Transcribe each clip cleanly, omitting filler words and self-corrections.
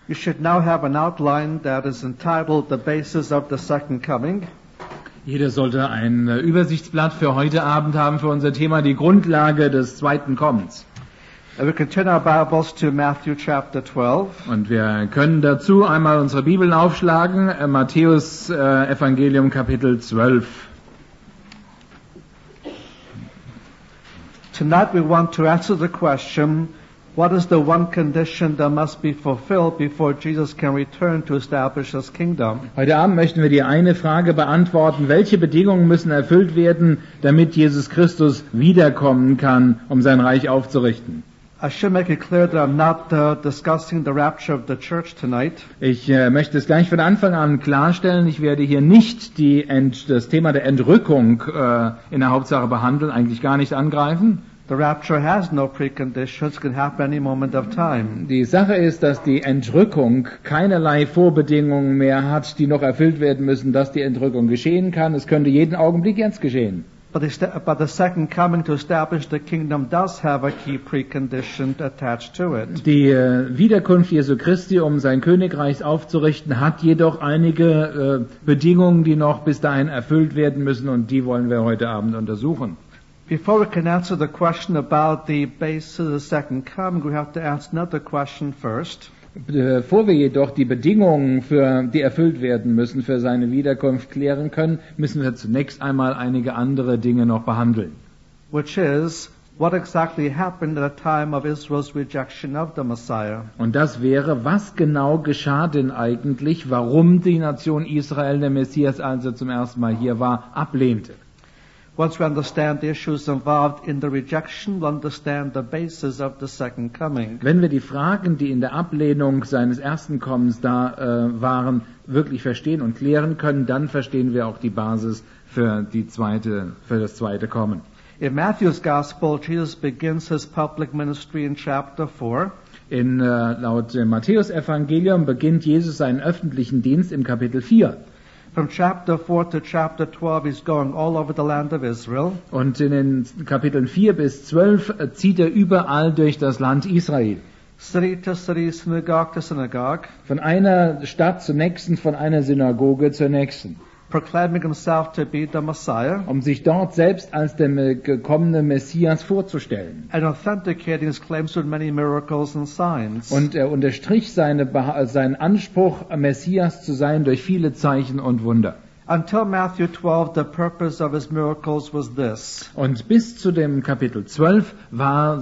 You should now have an outline that is entitled The Basis of the Second Coming. Jeder sollte ein Übersichtsblatt für heute Abend haben für unser Thema, die Grundlage des zweiten Kommens. We can turn our Bibles to Matthew chapter 12. Und wir können dazu einmal unsere Bibeln aufschlagen, Matthäus Evangelium Kapitel 12. Tonight we want to answer the question, what is the one condition that must be fulfilled before Jesus can return to establish His kingdom? Heute Abend möchten wir die eine Frage beantworten, welche Bedingungen müssen erfüllt werden, damit Jesus Christus wiederkommen kann, um sein Reich aufzurichten. I should make it clear that I'm not discussing the rapture of the church tonight. Ich möchte es gleich von Anfang an klarstellen, ich werde hier nicht das Thema der Entrückung in der Hauptsache behandeln, eigentlich gar nicht angreifen. The rapture has no preconditions, it can happen any moment of time. Die Sache ist, dass die Entrückung keinerlei Vorbedingungen mehr hat, die noch erfüllt werden müssen, dass die Entrückung geschehen kann. Es könnte jeden Augenblick jetzt geschehen. But the second coming to establish the kingdom does have a key precondition attached to it. Die Wiederkunft Jesu Christi, um sein Königreich aufzurichten, hat jedoch einige Bedingungen, die noch bis dahin erfüllt werden müssen, und die wollen wir heute Abend untersuchen. Before we can answer the question about the basis of the second coming, we have to ask another question first. Bevor wir jedoch die Bedingungen, die erfüllt werden müssen, für seine Wiederkunft klären können, müssen wir zunächst einmal einige andere Dinge noch behandeln. Which is, what exactly happened at the time of Israel's rejection of the Messiah? Und das wäre, was genau geschah denn eigentlich, warum die Nation Israel den Messias, als er zum ersten Mal hier war, ablehnte? Once we understand the issues involved in the rejection, we'll understand the basis of the second coming. Wenn wir die Fragen, die in der Ablehnung seines ersten Kommens da waren, wirklich verstehen und klären können, dann verstehen wir auch die Basis für das zweite Kommen. In Matthew's Gospel, Jesus begins his public ministry in chapter 4. Laut Matthäus Evangelium beginnt Jesus seinen öffentlichen Dienst im Kapitel 4. From chapter 4 to chapter 12, he's going all over the land of Israel. Und in den Kapiteln 4 bis 12 zieht er überall durch das Land Israel. City to city, synagogue to synagogue. Von einer Stadt zur nächsten, von einer Synagoge zur nächsten. Proclaiming himself to be the Messiah. Um sich dort selbst als der gekommene Messias vorzustellen. And authenticating his claims with many miracles and signs. Und er unterstrich seinen Anspruch, Messias zu sein, durch viele Zeichen und Wunder. Until Matthew 12, the purpose of his miracles was this. Und bis zu dem Kapitel 12 waren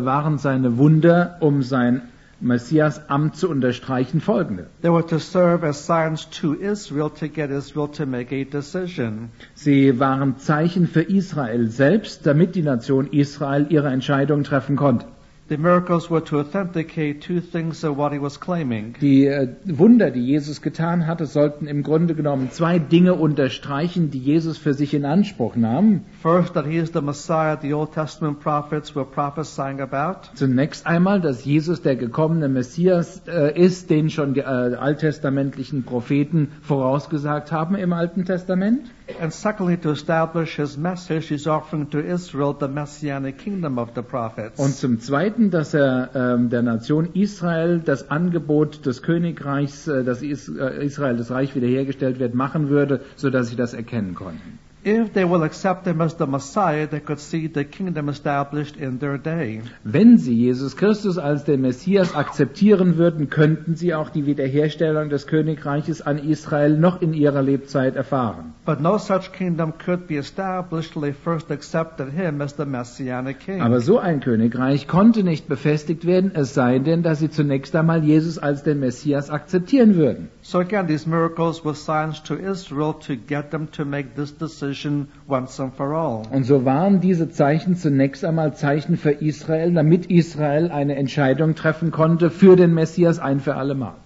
seine Wunder, um sein Messias-Amt zu unterstreichen, folgende. They were to serve as signs to Israel to get Israel to make a decision. Sie waren Zeichen für Israel selbst, damit die Nation Israel ihre Entscheidung treffen konnte. The miracles were to authenticate two things of what he was claiming. Die Wunder, die Jesus getan hatte, sollten im Grunde genommen zwei Dinge unterstreichen, die Jesus für sich in Anspruch nahm. First, that he is the Messiah the Old Testament prophets were prophesying about. Zunächst einmal, dass Jesus der gekommene Messias ist, den schon die alttestamentlichen Propheten vorausgesagt haben im Alten Testament. And secondly, to establish his message, he's offering to Israel the messianic kingdom of the prophets. Und zum Zweiten, dass er der Nation Israel das Angebot des Königreichs, dass Israel, das Reich wiederhergestellt wird, machen würde, sodass sie das erkennen konnten. If they will accept him as the Messiah, they could see the kingdom established in their day. Wenn sie Jesus Christus als den Messias akzeptieren würden, könnten sie auch die Wiederherstellung des Königreiches an Israel noch in ihrer Lebzeit erfahren. But no such kingdom could be established till they first accepted him as the messianic king. Aber so ein Königreich konnte nicht befestigt werden, es sei denn, dass sie zunächst einmal Jesus als den Messias akzeptieren würden. So again, these miracles were signs to Israel to get them to make this decision once and for all. Und so waren diese Zeichen zunächst einmal Zeichen für Israel, damit Israel eine Entscheidung treffen konnte für den Messias ein für alle Mal.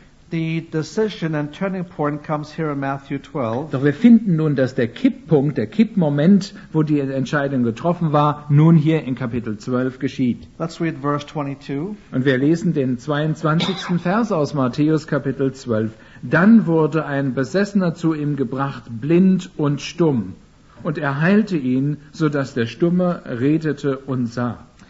The decision and turning point comes here in Matthew 12. Doch wir finden nun, dass der Kipppunkt, der Kippmoment, wo die Entscheidung getroffen war, nun hier in Kapitel 12 geschieht. Let's read verse 22. Und wir lesen den 22. Vers aus Matthäus Kapitel 12. Dann wurde ein Besessener zu ihm gebracht, blind und stumm. Und er heilte ihn, so dass der Stumme redete und sah.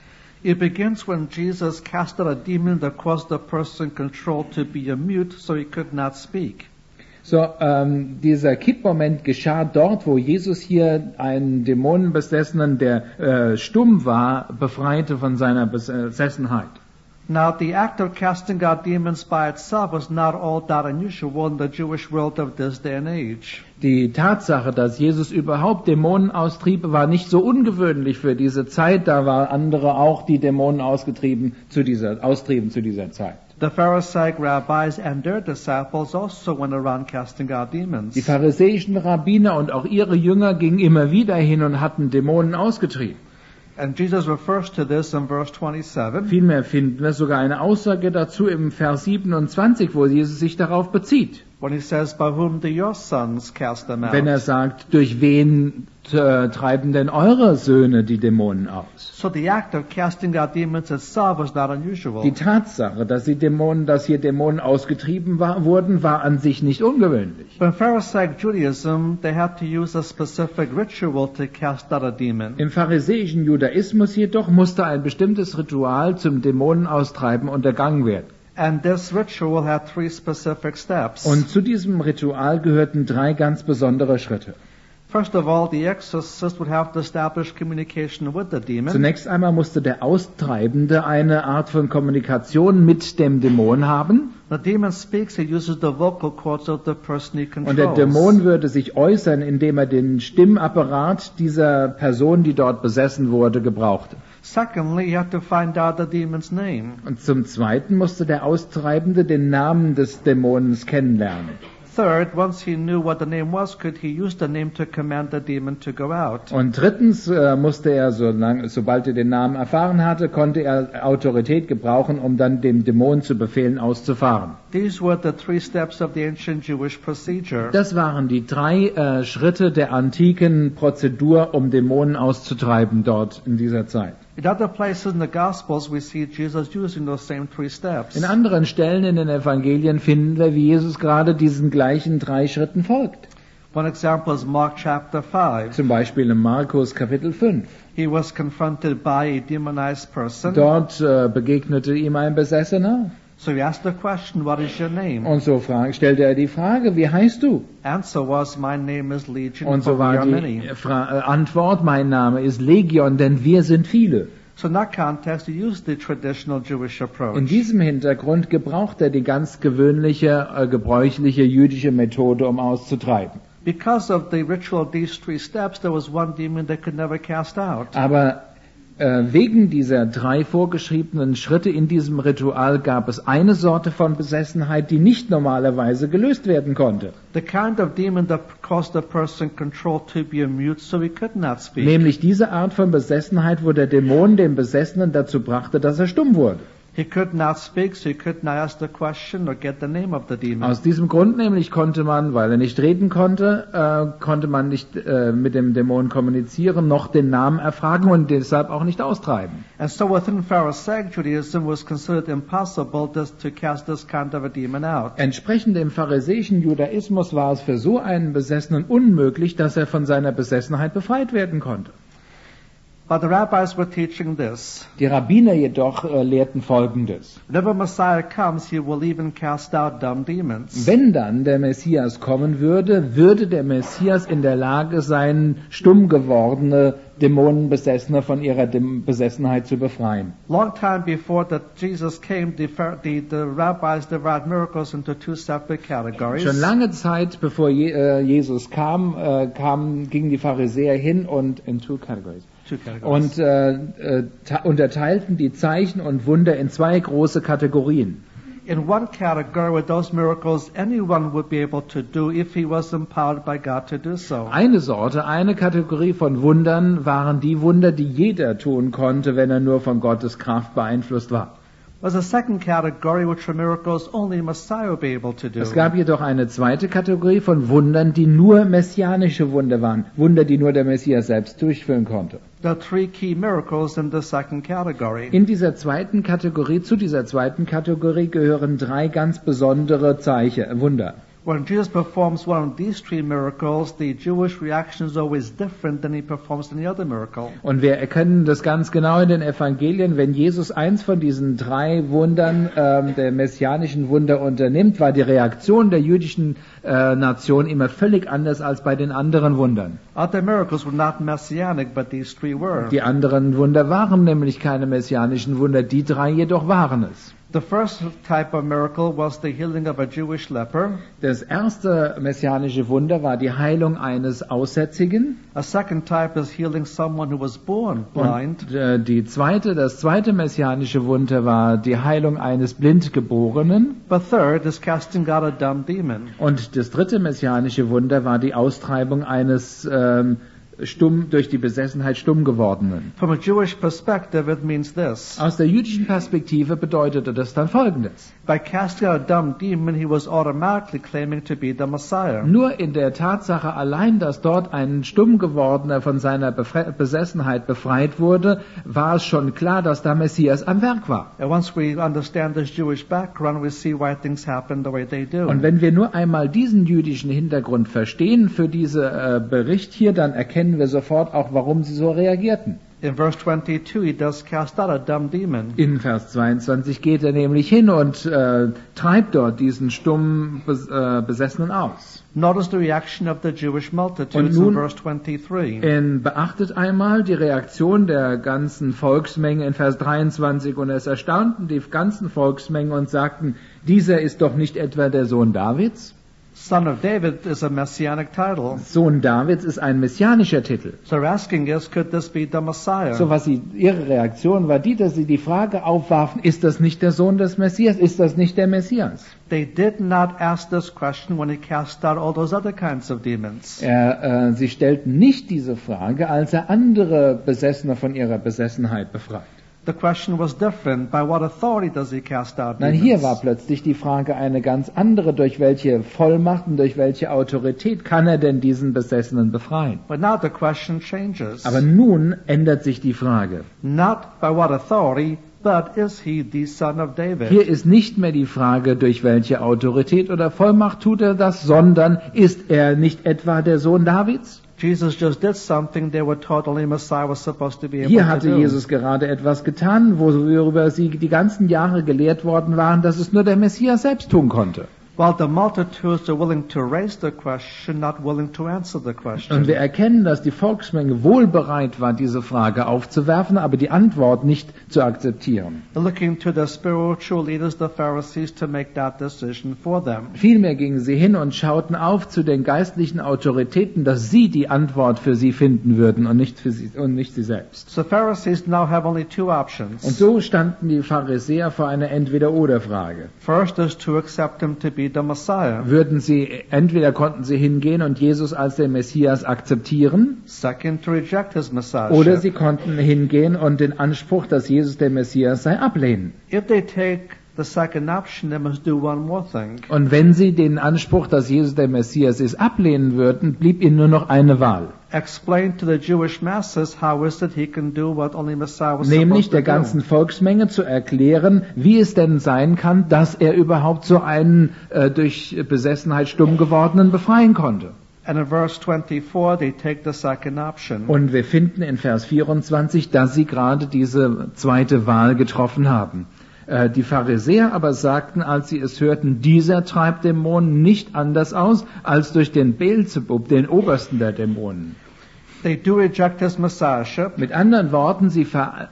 It begins when Jesus cast out a demon that caused the person controlled to be a mute, so he could not speak. So, dieser Kippmoment geschah dort, wo Jesus hier einen Dämonenbesessenen, der stumm war, befreite von seiner Besessenheit. Now, the act of casting out demons by itself was not all that unusual in the Jewish world of this day and age. Die Tatsache, dass Jesus überhaupt Dämonen austrieb, war nicht so ungewöhnlich für diese Zeit. Da waren andere auch, die Dämonen austrieben zu dieser Zeit. The Pharisaic rabbis and their disciples also went around casting out demons. Die pharisäischen Rabbiner und auch ihre Jünger gingen immer wieder hin und hatten Dämonen ausgetrieben. And Jesus refers to this in verse 27. Vielmehr finden wir sogar eine Aussage dazu im Vers 27, wo Jesus sich darauf bezieht. When he says, by whom do your sons cast them out? Wenn er sagt, durch wen treiben denn eure Söhne die Dämonen aus? So the act of casting out demons itself was not unusual. Die Tatsache, dass hier Dämonen ausgetrieben wurden, war an sich nicht ungewöhnlich. But in Pharisaic Judaism, they had to use a specific ritual to cast out a demon. Im pharisäischen Judaismus jedoch musste ein bestimmtes Ritual zum Dämonenaustreiben untergangen werden. And this ritual had 3 specific steps. Und zu diesem Ritual gehörten 3 ganz besondere Schritte. First of all, the exorcist would have to establish communication with the demon. Zunächst einmal musste der Austreibende eine Art von Kommunikation mit dem Dämon haben. The demon speaks, he uses the vocal cords of the person he controls. Und der Dämon würde sich äußern, indem er den Stimmapparat dieser Person, die dort besessen wurde, gebrauchte. Secondly, you have to find out the demon's name. Und zum Zweiten musste der Austreibende den Namen des Dämonens kennenlernen. Third, once he knew what the name was, could he use the name to command the demon to go out. Und drittens musste er, sobald er den Namen erfahren hatte, konnte er Autorität gebrauchen, um dann dem Dämon zu befehlen, auszufahren. These were the 3 steps of the ancient Jewish procedure. Das waren die 3 Schritte der antiken Prozedur, um Dämonen auszutreiben dort in dieser Zeit. In other places in the Gospels, we see Jesus using those same 3 steps. In anderen Stellen in den Evangelien finden wir, wie Jesus gerade diesen gleichen 3 Schritten folgt. One example is Mark chapter 5. Zum Beispiel in Markus Kapitel 5. He was confronted by a demonized person. Dort begegnete ihm ein Besessener. So he asked the question, what is your name? Und so stellte er die Frage, wie heißt du? Answer was, my name is Legion, Und so for we war are die many. Antwort, mein Name ist Legion, denn wir sind viele. So in that context, he used the traditional Jewish approach. In diesem Hintergrund gebraucht er die ganz gewöhnliche, gebräuchliche jüdische Methode, um auszutreiben. Because of the ritual of these 3 steps, there was one demon they could never cast out. Aber wegen dieser 3 vorgeschriebenen Schritte in diesem Ritual gab es eine Sorte von Besessenheit, die nicht normalerweise gelöst werden konnte. The kind of demon that caused the person controlled to be a mute, so he could not speak. Nämlich diese Art von Besessenheit, wo der Dämon den Besessenen dazu brachte, dass er stumm wurde. He could not speak, so he could not ask the question or get the name of the demon. Aus diesem Grund nämlich konnte man, weil er nicht reden konnte, konnte man nicht mit dem Dämon kommunizieren, noch den Namen erfragen und deshalb auch nicht austreiben. And so within Pharisaic Judaism was considered impossible to cast this kind of a demon out. Entsprechend dem pharisäischen Judaismus war es für so einen Besessenen unmöglich, dass er von seiner Besessenheit befreit werden konnte. But the rabbis were teaching this. Die Rabbiner jedoch lehrten Folgendes. Whenever Messiah comes, he will even cast out dumb demons. Wenn dann der Messias kommen würde, würde der Messias in der Lage sein, stumm gewordene Dämonenbesessene von ihrer Besessenheit zu befreien. Long time before that Jesus came, the rabbis divided miracles into 2 separate categories. Schon lange Zeit bevor Jesus kam, gingen die Pharisäer hin und in 2 categories. Und unterteilten die Zeichen und Wunder in 2 große Kategorien. In one category were those miracles anyone would be able to do if he was empowered by God to do so. Eine Kategorie von Wundern waren die Wunder, die jeder tun konnte, wenn er nur von Gottes Kraft beeinflusst war. Was a second category which were miracles only Messiah would be able to do. Es gab jedoch eine zweite Kategorie von Wundern, die nur messianische Wunder waren, Wunder, die nur der Messias selbst durchführen konnte. There are 3 key miracles in the second category. Zu dieser zweiten Kategorie gehören 3 ganz besondere Wunder. when Jesus performs one of these three miracles, the Jewish reaction is always different than he performs any other miracle. Und wir erkennen das ganz genau in den Evangelien, wenn Jesus eins von diesen drei Wundern, der messianischen Wunder unternimmt, war die Reaktion der jüdischen Nation immer völlig anders als bei den anderen Wundern. Other miracles were not messianic, but these three were. Die anderen Wunder waren nämlich keine messianischen Wunder, die drei jedoch waren es. The first type of miracle was the healing of a Jewish leper. Das erste messianische Wunder war die Heilung eines Aussätzigen. A second type is healing someone who was born blind. Und das zweite messianische Wunder war die Heilung eines Blindgeborenen. But third is casting out a dumb demon. Und das dritte messianische Wunder war die Austreibung eines durch die Besessenheit stumm gewordenen. From a Jewish perspective, it means this. Aus der jüdischen Perspektive bedeutete das dann Folgendes. By casting out a dumb demon, he was automatically claiming to be the Messiah. Nur in der Tatsache allein, dass dort ein stumm gewordener von seiner Besessenheit befreit wurde, war es schon klar, dass da Messias am Werk war. And once we understand this Jewish background, we see why things happen the way they do. Und wenn wir nur einmal diesen jüdischen Hintergrund verstehen für diesen Bericht hier, dann erkennen wir sofort auch, warum sie so reagierten. In verse 22, he does cast out a dumb demon. In Vers 22 geht er nämlich hin und treibt dort diesen stumm Besessenen aus. Notice the reaction of the Jewish multitudes in verse 23. Beachtet einmal die Reaktion der ganzen Volksmenge in Vers 23. Und es erstaunten die ganzen Volksmenge und sagten, dieser ist doch nicht etwa der Sohn Davids? Son of David is a messianic title. Sohn Davids ist ein messianischer Titel. So they're asking us, could this be the Messiah? So ihre Reaktion war die, dass sie die Frage aufwarfen, ist das nicht der Sohn des Messias? Ist das nicht der Messias? They did not ask this question when he cast out all those other kinds of demons. Sie stellten nicht diese Frage, als er andere Besessene von ihrer Besessenheit befreit. The question was different. By what authority does he cast out demons? Nein, hier war plötzlich die Frage eine ganz andere. Durch welche Vollmacht und durch welche Autorität kann er denn diesen Besessenen befreien? But now the question changes. Aber nun ändert sich die Frage. Not by what authority, but is he the son of David? Hier ist nicht mehr die Frage, durch welche Autorität oder Vollmacht tut er das, sondern ist er nicht etwa der Sohn Davids? Jesus just did something they were taught only Messiah was supposed to be able Hier to hatte do. Jesus gerade etwas getan, worüber sie die ganzen Jahre gelehrt worden waren, dass es nur der Messias selbst tun konnte. While the multitudes are willing to raise the question, not willing to answer the question. Und wir erkennen, dass die Volksmenge wohl bereit war, diese Frage aufzuwerfen, aber die Antwort nicht zu akzeptieren. Looking to the spiritual leaders, the Pharisees, to make that decision for them. Vielmehr gingen sie hin und schauten auf zu den geistlichen Autoritäten, dass sie die Antwort für sie finden würden und nicht sie selbst. So Pharisees now have only two options. Und so standen die Pharisäer vor einer Entweder-oder-Frage. First is to accept him to be the Messiah. Entweder konnten sie hingehen und Jesus als den Messias akzeptieren, Second, to reject his messiahship. oder sie konnten hingehen und den Anspruch, dass Jesus der Messias sei, ablehnen. If they take the second option, they must do one more thing. Und wenn sie den Anspruch, dass Jesus der Messias ist, ablehnen würden, blieb ihnen nur noch eine Wahl. Explain to the Jewish masses how is it he can do what only Messiah was Nämlich supposed der to do. ganzen Volksmenge zu erklären, wie es denn sein kann, dass er überhaupt so einen durch Besessenheit stumm gewordenen befreien konnte. And in verse 24, they take the second option. Und wir finden in Vers 24, dass sie gerade diese zweite Wahl getroffen haben. Die Pharisäer aber sagten, als sie es hörten, dieser treibt Dämonen nicht anders aus, als durch den Beelzebub, den Obersten der Dämonen. They do reject his messiahship. Mit anderen Worten, sie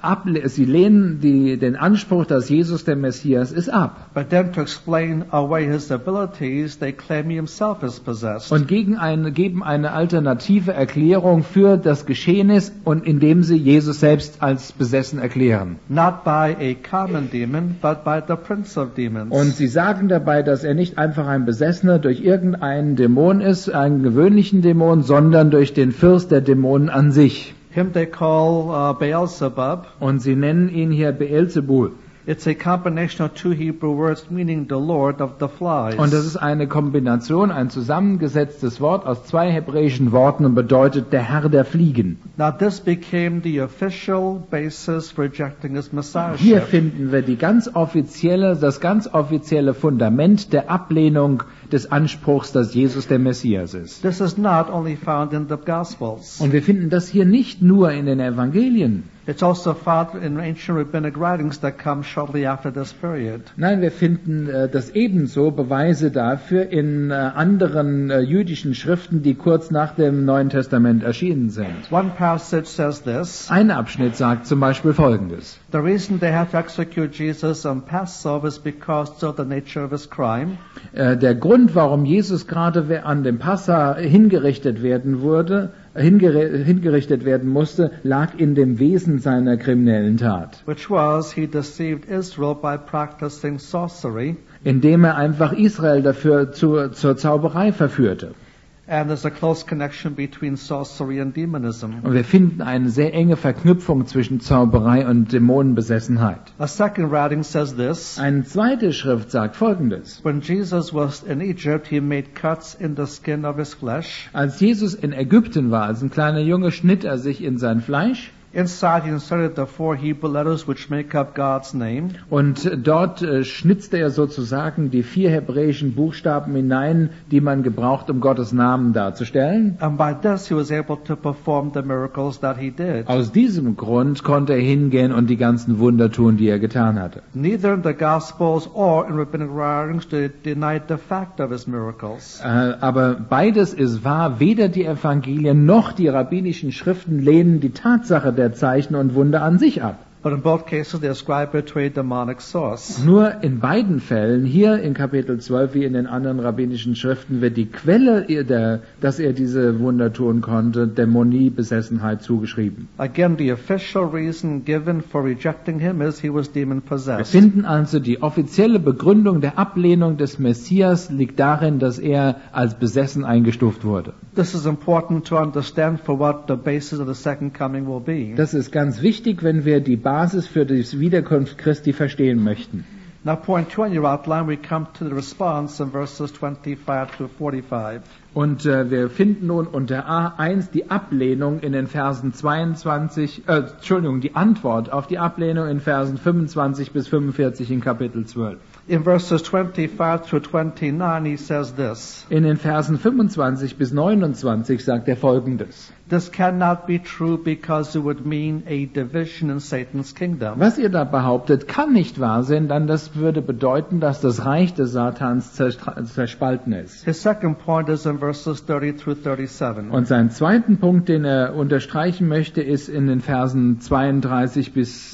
lehnen den Anspruch, dass Jesus der Messias ist, ab. But then to explain away his abilities, they claim he himself is possessed. Und geben eine alternative Erklärung für das Geschehnis, und indem sie Jesus selbst als besessen erklären. Not by a common demon, but by the prince of demons. Und sie sagen dabei, dass er nicht einfach ein Besessener durch irgendeinen Dämon ist, einen gewöhnlichen Dämon, sondern durch den Fürst der Dämonen an sich. Him they call Beelzebub. Und sie nennen ihn hier Beelzebul. It's a combination of two Hebrew words meaning the Lord of the Flies. Und das ist eine Kombination, ein zusammengesetztes Wort aus zwei hebräischen Worten und bedeutet der Herr der Fliegen. Now this became the official basis for rejecting his messiahship. Hier finden wir das ganz offizielle Fundament der Ablehnung des Anspruchs, dass Jesus der Messias ist. This is not only found in the Gospels. Und wir finden das hier nicht nur in den Evangelien. It's also found in ancient rabbinic writings that come shortly after this period. Nein, wir finden das ebenso Beweise dafür in anderen jüdischen Schriften, die kurz nach dem Neuen Testament erschienen sind. One passage says this. Ein Abschnitt sagt zum Beispiel Folgendes. The reason they had to execute Jesus on Passover is because of the nature of his crime. Der Grund, warum Jesus gerade an dem Passa hingerichtet werden musste, lag in dem Wesen seiner kriminellen Tat. Which was, he deceived Israel by practicing sorcery. Indem er einfach Israel dafür zur Zauberei verführte. And there's a close connection between sorcery and demonism. Und wir finden eine sehr enge Verknüpfung zwischen Zauberei und Dämonenbesessenheit. A second writing says this. Eine zweite Schrift sagt Folgendes. When Jesus was in Egypt, he made cuts in the skin of his flesh. Als Jesus in Ägypten war, als ein kleiner Junge, schnitt er sich in sein Fleisch. Inside he inserted the 4 Hebrew letters which make up God's name. Und dort schnitzte er sozusagen die 4 hebräischen Buchstaben hinein, die man gebraucht, um Gottes Namen darzustellen. And by this he was able to perform the miracles that he did. Aus diesem Grund konnte er hingehen und die ganzen Wunder tun, die er getan hatte. Neither in the Gospels or in rabbinic writings denied the fact of his miracles. Aber beides ist wahr, weder die Evangelien noch die rabbinischen Schriften lehnen die Tatsache der Zeichen und Wunder an sich ab. But in both cases they ascribe it to a demonic source. Nur in beiden Fällen, hier in Kapitel 12 wie in den anderen rabbinischen Schriften, wird die Quelle, dass er diese Wunder tun konnte, Dämoniebesessenheit zugeschrieben. Again, the official reason given for rejecting him is he was demon Wir possessed. finden also, die offizielle Begründung der Ablehnung des Messias liegt darin, dass er als besessen eingestuft wurde. This is important to understand for what the basis of the second coming will be. Das ist ganz wichtig, wenn wir die Basis für die Wiederkunft Christi verstehen möchten. Now, point 2 in your outline, we come to the response in verses 25 to 45. Und wir finden nun unter A1 die Ablehnung in den Versen die Antwort auf die Ablehnung in Versen 25 bis 45 in Kapitel 12. In verses 25 to 29, he says this. In den Versen 25 bis 29 sagt er Folgendes. This cannot be true because it would mean a division in Satan's kingdom. Was ihr da behauptet, kann nicht wahr sein, denn das würde bedeuten, dass das Reich des Satans zerspalten ist. His second point is in verses 30 through 37. Und sein zweiten Punkt, den er unterstreichen möchte, ist in den Versen 32 bis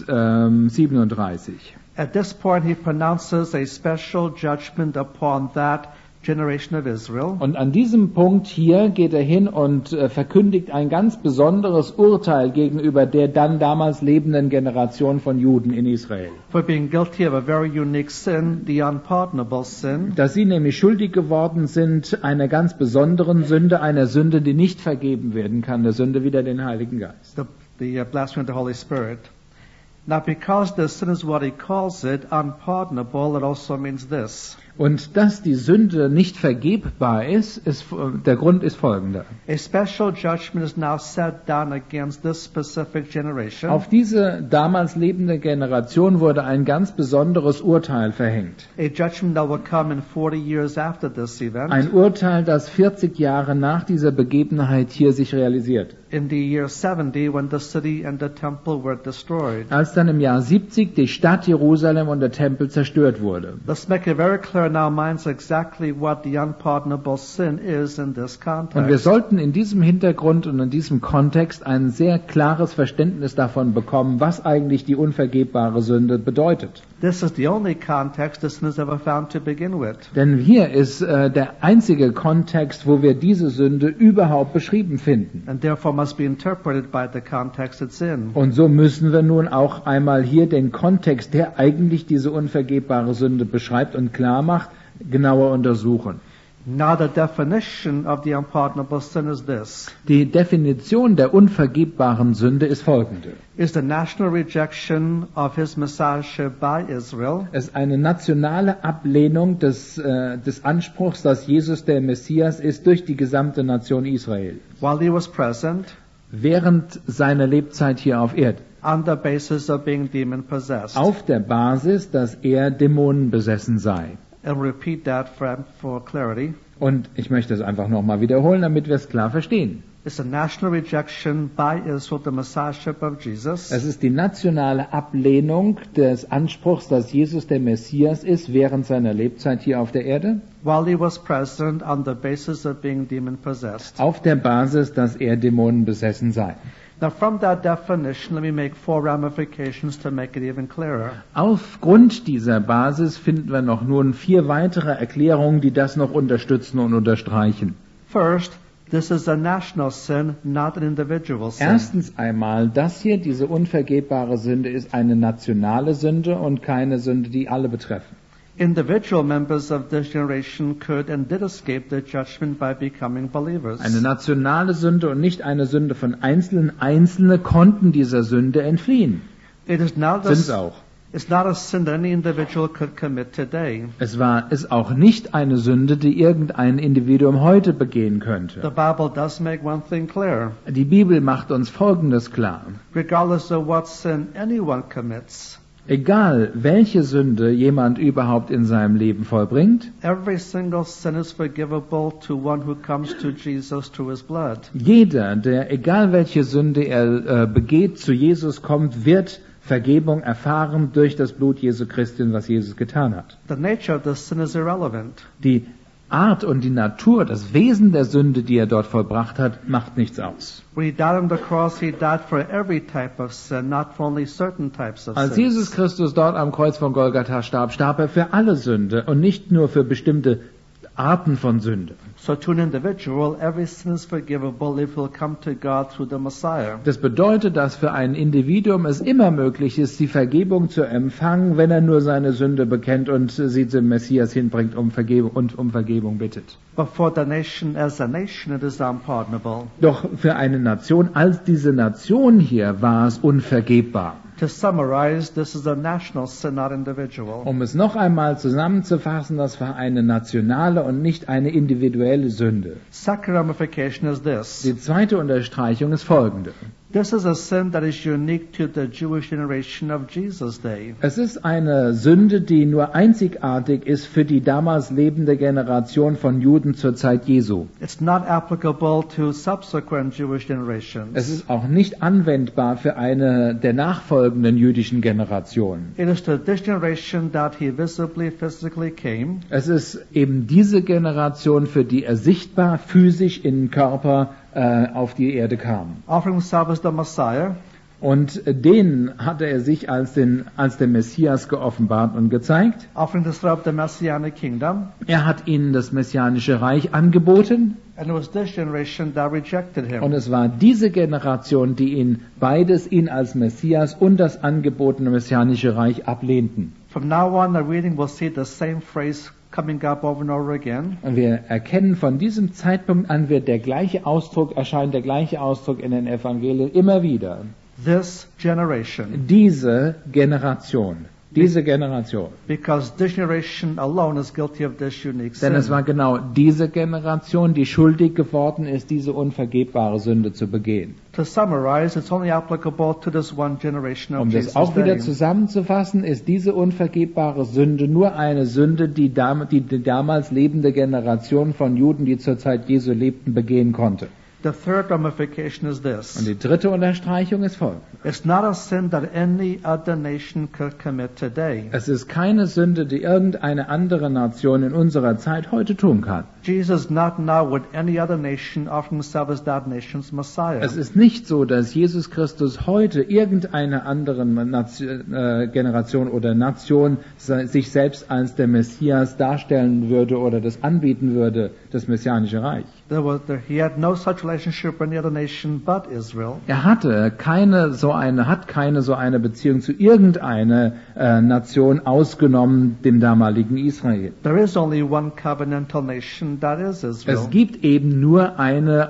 37. At this point, he pronounces a special judgment upon that generation of Israel. Und an diesem Punkt hier geht er hin und verkündigt ein ganz besonderes Urteil gegenüber der dann damals lebenden Generation von Juden in Israel. For being guilty of a very unique sin, the unpardonable sin. Dass sie nämlich schuldig geworden sind einer ganz besonderen Sünde, einer Sünde, die nicht vergeben werden kann, der Sünde wider den Heiligen Geist. The blasphemy of the Holy Spirit. Now, because the sin is what he calls it, unpardonable, it also means this. Und dass die Sünde nicht vergebbar ist, der Grund ist folgender. A special judgment is now set down against this specific generation. Auf diese damals lebende Generation wurde ein ganz besonderes Urteil verhängt. A judgment that will come in 40 years after this event. Ein Urteil, das 40 Jahre nach dieser Begebenheit hier sich realisiert. In the year 70, when the city and the temple were destroyed. Als dann im Jahr 70 die Stadt Jerusalem und der Tempel zerstört wurde. Let's make it very clear in our minds exactly what the unpardonable sin is in this context. Und wir sollten in diesem Hintergrund und in diesem Kontext ein sehr klares Verständnis davon bekommen, was eigentlich die unvergebbare Sünde bedeutet. This is the only context the sin is ever found to begin with. Denn hier ist der einzige Kontext, wo wir diese Sünde überhaupt beschrieben finden. And therefore must be interpreted by the context it's in. Und so müssen wir nun auch einmal hier den Kontext, der eigentlich diese unvergebbare Sünde beschreibt und klar macht, genauer untersuchen. Now the definition of the unpardonable sin is this. Die Definition der unvergebbaren Sünde ist folgende. Is the national rejection of his messiahship by Israel. Es ist eine nationale Ablehnung des Anspruchs, dass Jesus der Messias ist, durch die gesamte Nation Israel. While he was present. Während seiner Lebzeit hier auf Erden. On the basis of being demon possessed. Auf der Basis, dass er dämonenbesessen sei. I'll repeat that for clarity. Und ich möchte es einfach nochmal wiederholen, damit wir es klar verstehen. It's a national rejection by Israel the messiahship of Jesus. Es ist die nationale Ablehnung des Anspruchs, dass Jesus der Messias ist, während seiner Lebzeit hier auf der Erde. While he was present on the basis of being demon possessed. Auf der Basis, dass er dämonenbesessen sei. Now from that definition, let me make 4 ramifications to make it even clearer. Aufgrund dieser Basis finden wir noch nun 4 weitere Erklärungen, die das noch unterstützen und unterstreichen. First, this is a national sin, not an individual sin. Erstens einmal, das hier, diese unvergebbare Sünde, ist eine nationale Sünde und keine Sünde, die alle betreffen. Individual members of this generation could and did escape the judgment by becoming believers. Eine nationale Sünde und nicht eine Sünde von Einzelnen. Einzelne konnten dieser Sünde entfliehen. It is not a, Sind's auch. It's not a sin that any individual could commit today. Es ist auch nicht eine Sünde, die irgendein Individuum heute begehen könnte. The Bible does make one thing clear. Die Bibel macht uns Folgendes klar. Regardless of what sin anyone commits. Egal, welche Sünde jemand überhaupt in seinem Leben vollbringt, every single sin is forgivable to one who comes to Jesus through his blood. Jeder, der egal welche Sünde er begeht, zu Jesus kommt, wird Vergebung erfahren durch das Blut Jesu Christi, was Jesus getan hat. The nature of the sin is irrelevant. Die Art und die Natur, das Wesen der Sünde, die er dort vollbracht hat, macht nichts aus. When he died on the cross, he died for every type of sin, not for only certain types of Als sin. Jesus Christus dort am Kreuz von Golgatha starb, starb er für alle Sünde und nicht nur für bestimmte Arten von Sünde. So to an individual, every sin is forgivable if he'll come to God through the Messiah. Das bedeutet, dass für ein Individuum es immer möglich ist, die Vergebung zu empfangen, wenn er nur seine Sünde bekennt und sie zum Messias hinbringt um Vergebung bittet. But for the nation as a nation, it is unpardonable. Doch für eine Nation als diese Nation hier war es unvergebbar. To summarize, this is a national sin, not individual. Um es noch einmal zusammenzufassen, das war eine nationale und nicht eine individuelle Sünde. Second ramification is this. Die zweite Unterstreichung ist folgende. This is a sin that is unique to the Jewish generation of Jesus' day. Es ist eine Sünde, die nur einzigartig ist für die damals lebende Generation von Juden zur Zeit Jesu. It's not applicable to subsequent Jewish generations. Es ist auch nicht anwendbar für eine der nachfolgenden jüdischen Generationen. It is to this generation that he visibly, physically came. Es ist eben diese Generation, für die er sichtbar, physisch in Körper auf die Erde kam. Offering himself as the Messiah. Und denen hatte er sich als der Messias geoffenbart und gezeigt. Offering to set up the Messianic kingdom. Er hat ihnen das messianische Reich angeboten. And it was this generation that rejected him. Und es war diese Generation, die ihn als Messias und das angebotene messianische Reich ablehnten. From now on, the reading will see the same phrase coming up over and over again. Und wir erkennen von diesem Zeitpunkt an, erscheint der gleiche Ausdruck in den Evangelien immer wieder. This generation. Diese Generation. Because this generation alone is guilty of this unique sin. Denn es war genau diese Generation, die schuldig geworden ist, diese unvergebbare Sünde zu begehen. To summarize, it's only applicable to this one generation of Um Jesus' das auch wieder day. zusammenzufassen, ist diese unvergebbare Sünde nur eine Sünde, die die damals lebende Generation von Juden, die zur Zeit Jesu lebten, begehen konnte. The third ramification is this. Und die dritte Unterstreichung ist folgende. It's not a sin that any other nation could commit today. Es ist keine Sünde, die irgendeine andere Nation in unserer Zeit heute tun kann. Jesus not now with any other nation offering himself as that nation's Messiah. Es ist nicht so, dass Jesus Christus heute irgendeine andere Generation oder Nation sich selbst als der Messias darstellen würde oder das anbieten würde, das messianische Reich. He had no such relationship relationship with any other nation but Israel. Er hat keine so eine Beziehung zu irgendeiner Nation ausgenommen dem damaligen Israel. There is only one covenantal nation, that is Israel. Es gibt eben nur eine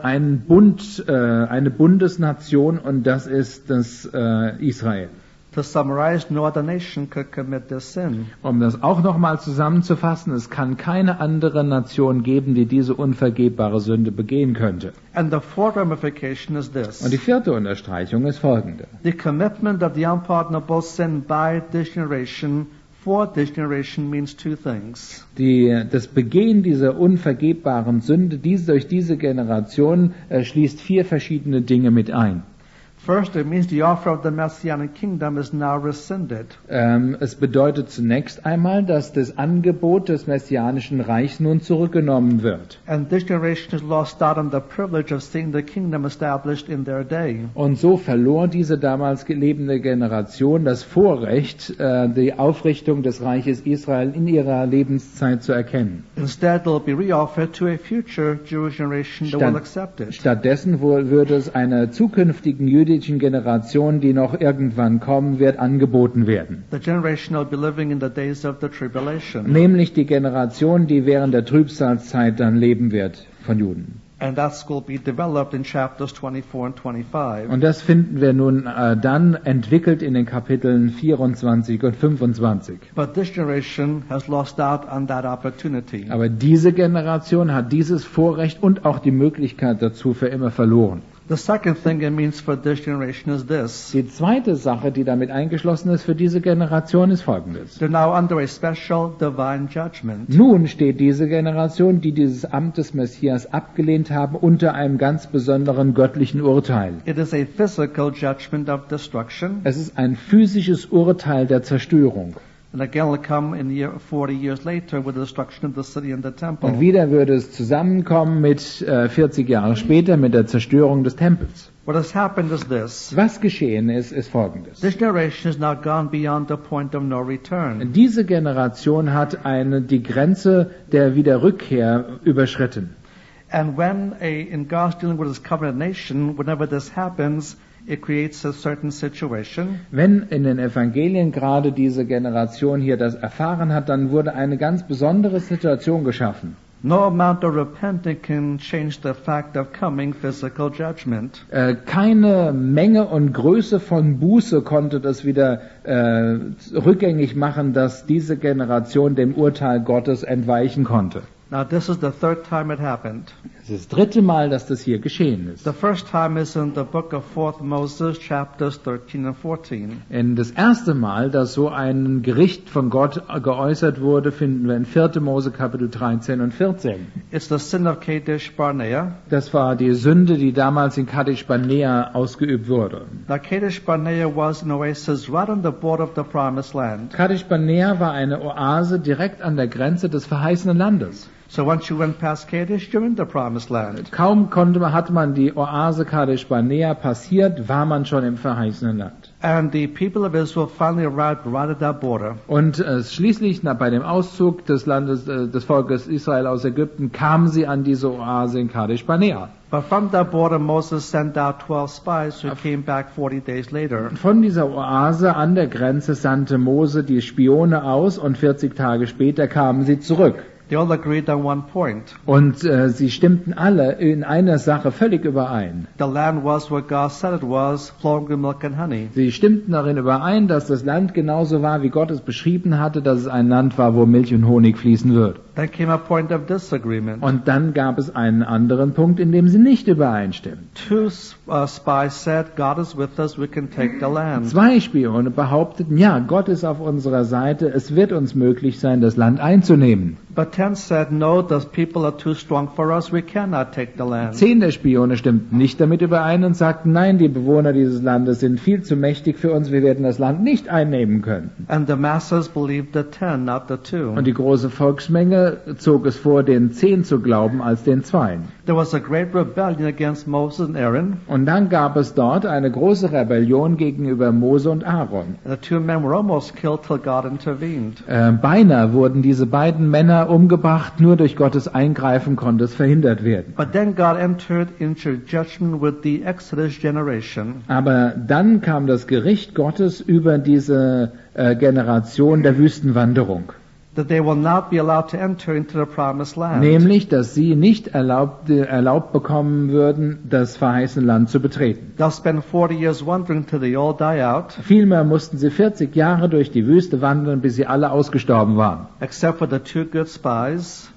Bundesnation und das ist das Israel. To summarize, no other nation could commit this sin. Um das auch nochmal zusammenzufassen, es kann keine andere Nation geben, die diese unvergebbare Sünde begehen könnte. And the fourth ramification is this. Und die vierte Unterstreichung ist folgende. The commitment of the unpardonable sin by this generation for this generation means two things. Das Begehen dieser unvergebbaren Sünde durch diese Generation schließt 4 verschiedene Dinge mit ein. First, it means the offer of the Messianic kingdom is now rescinded. Es bedeutet zunächst einmal, dass das Angebot des Messianischen Reichs nun zurückgenommen wird. And this generation has lost out on the privilege of seeing the kingdom established in their day. Und so verlor diese damals lebende Generation das Vorrecht, die Aufrichtung des Reiches Israel in ihrer Lebenszeit zu erkennen. Instead, it will be reoffered to a future Jewish generation that will accept it. Stattdessen würde es einer zukünftigen jüdischen Generation, die noch irgendwann kommen wird, angeboten werden. The generation will be living in the days of the tribulation. Nämlich die Generation, die während der Trübsalzeit dann leben wird von Juden. And that will be developed in chapters 24 and 25. Und das finden wir nun dann entwickelt in den Kapiteln 24 und 25. But this generation has lost out on that opportunity. Aber diese Generation hat dieses Vorrecht und auch die Möglichkeit dazu für immer verloren. The second thing it means for this generation is this. Die zweite Sache, die damit eingeschlossen ist für diese Generation, ist folgendes. They're now under a special divine judgment. Nun steht diese Generation, die dieses Amt des Messias abgelehnt haben, unter einem ganz besonderen göttlichen Urteil. It is a physical judgment of destruction. Es ist ein physisches Urteil der Zerstörung. And again, will come in 40 years later with the destruction of the city and the temple. Und wieder würde es zusammenkommen mit 40 Jahre später mit der Zerstörung des Tempels. What has happened is this. Was geschehen ist Folgendes. This generation has now gone beyond the point of no return. Diese Generation hat die Grenze der Wiederrückkehr überschritten. And when in God's dealing with His covenant nation, whenever this happens, it creates a certain situation. Wenn in den Evangelien gerade diese Generation hier das erfahren hat, dann wurde eine ganz besondere Situation geschaffen. No amount of repenting can change the fact of coming physical judgment. Keine Menge und Größe von Buße konnte das wieder rückgängig machen, dass diese Generation dem Urteil Gottes entweichen konnte. Now this is the third time it happened. Es ist das 3. Mal, dass das hier geschehen ist. The first time is in the book of 4 Moses, chapters 13 and 14. Das erste Mal, dass so ein Gericht von Gott geäußert wurde, finden wir in 4. Mose Kapitel 13 und 14. It's the sin of Kadesh Barnea. Das war die Sünde, die damals in Kadesh Barnea ausgeübt wurde. Now Kadesh Barnea was an oasis right on the border of the promised land. Kadesh Barnea war eine Oase direkt an der Grenze des verheißenen Landes. So once you went past Kadesh, you're in the promised land. Kaum hat man die Oase Kadesh Barnea passiert, war man schon im verheißenen Land. And the people of Israel finally arrived right at that border. Und schließlich bei dem Auszug des Volkes Israel aus Ägypten kamen sie an diese Oase in Kadesh Barnea. But from that border, Moses sent out 12 spies who came back 40 days later. Von dieser Oase an der Grenze sandte Mose die Spione aus und 40 Tage später kamen sie zurück. They all agreed on one point. Und sie stimmten alle in einer Sache völlig überein. The land was what God said it was, flowing with milk and honey. Sie stimmten darin überein, dass das Land genauso war, wie Gott es beschrieben hatte, dass es ein Land war, wo Milch und Honig fließen wird. Then came a point of disagreement. Und dann gab es einen anderen Punkt, in dem sie nicht übereinstimmen. 2 spies said, God is with us, we can take the land. 2 Spione behaupteten, ja, Gott ist auf unserer Seite, es wird uns möglich sein, das Land einzunehmen. But 10 said, no, the people are too strong for us, we cannot take the land. 10 der Spione stimmten nicht damit überein und sagten, nein, die Bewohner dieses Landes sind viel zu mächtig für uns, wir werden das Land nicht einnehmen können. And the masses believed the 10, not the 2. Und die große Volksmenge Mose zog es vor, den 10 zu glauben als den 2. There was a great rebellion against Moses and Aaron. Und dann gab es dort eine große Rebellion gegenüber Mose und Aaron. The two men were almost killed till God intervened. Beinahe wurden diese beiden Männer umgebracht, nur durch Gottes Eingreifen konnte es verhindert werden. But then God entered into judgment with the Exodus generation. Aber dann kam das Gericht Gottes über diese Generation der Wüstenwanderung. That they will not be allowed to enter into the promised land. Nämlich, dass sie nicht erlaubt bekommen würden, das verheißene Land zu betreten. They'll spend 40 years wandering till they all die out. Vielmehr mussten sie 40 Jahre durch die Wüste wandern, bis sie alle ausgestorben waren. Except for the 2 good spies.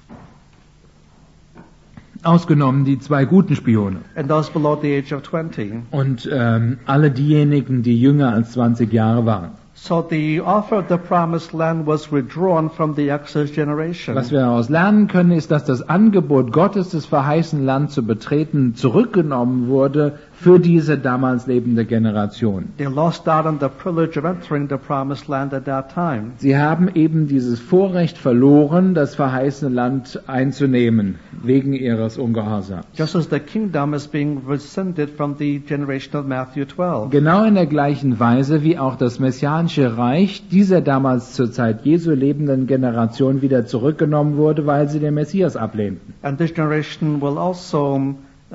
Ausgenommen die 2 guten Spione. And those below the age of 20. Und alle diejenigen, die jünger als 20 Jahre waren. So the offer of the promised land was withdrawn from the Exodus generation. Was wir daraus lernen können, ist, dass das Angebot Gottes, das verheißene Land zu betreten, zurückgenommen wurde für diese damals lebende Generation. They lost out on the privilege of entering the promised land at that time. Sie haben eben dieses Vorrecht verloren, das verheißene Land einzunehmen, wegen ihres Ungehorsams. Just as the kingdom is being rescinded from the generation of Matthew 12. Genau in der gleichen Weise, wie auch das Messianische Reich dieser damals zur Zeit Jesu lebenden Generation wieder zurückgenommen wurde, weil sie den Messias ablehnten. And this generation will also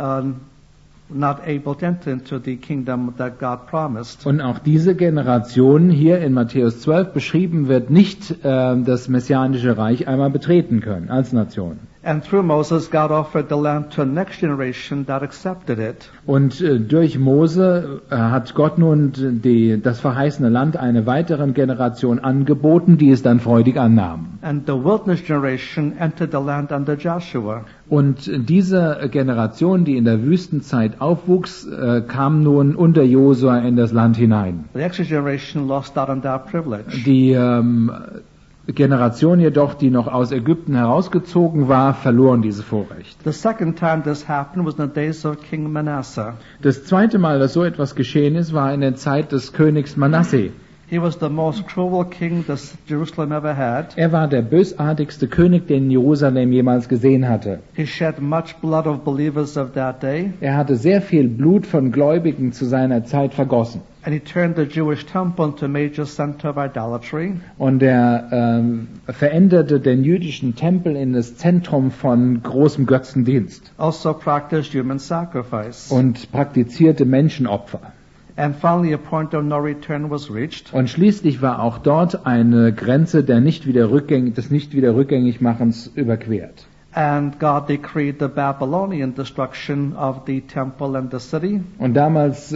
not able to enter into the kingdom that God promised. Und auch diese Generation hier in Matthäus 12 beschrieben wird, nicht das Messianische Reich einmal betreten können als Nation. And through Moses, God offered the land to a next generation that accepted it. Und durch Mose hat Gott nun das verheißene Land einer weiteren Generation angeboten, die es dann freudig annahm. And the wilderness generation entered the land under Joshua. Und diese Generation, die in der Wüstenzeit aufwuchs, kam nun unter Josua in das Land hinein. The next generation lost out on that privilege. Die Generation jedoch, die noch aus Ägypten herausgezogen war, verloren dieses Vorrecht. The second time this happened was in the days of King Manasseh. Das zweite Mal, dass so etwas geschehen ist, war in der Zeit des Königs Manasse. He was the most cruel king that Jerusalem ever had. Er war der bösartigste König, den Jerusalem jemals gesehen hatte. He shed much blood of believers of that day. Er hatte sehr viel Blut von Gläubigen zu seiner Zeit vergossen. And he turned the Jewish temple into a major center of idolatry. Und er veränderte den jüdischen Tempel in das Zentrum von großem Götzendienst. Also practiced human sacrifice. Und praktizierte Menschenopfer. And finally a point of no return was reached. Und schließlich war auch dort eine Grenze des nicht wieder Rückgängigmachens überquert. And God decreed the Babylonian destruction of the temple and the city. Und damals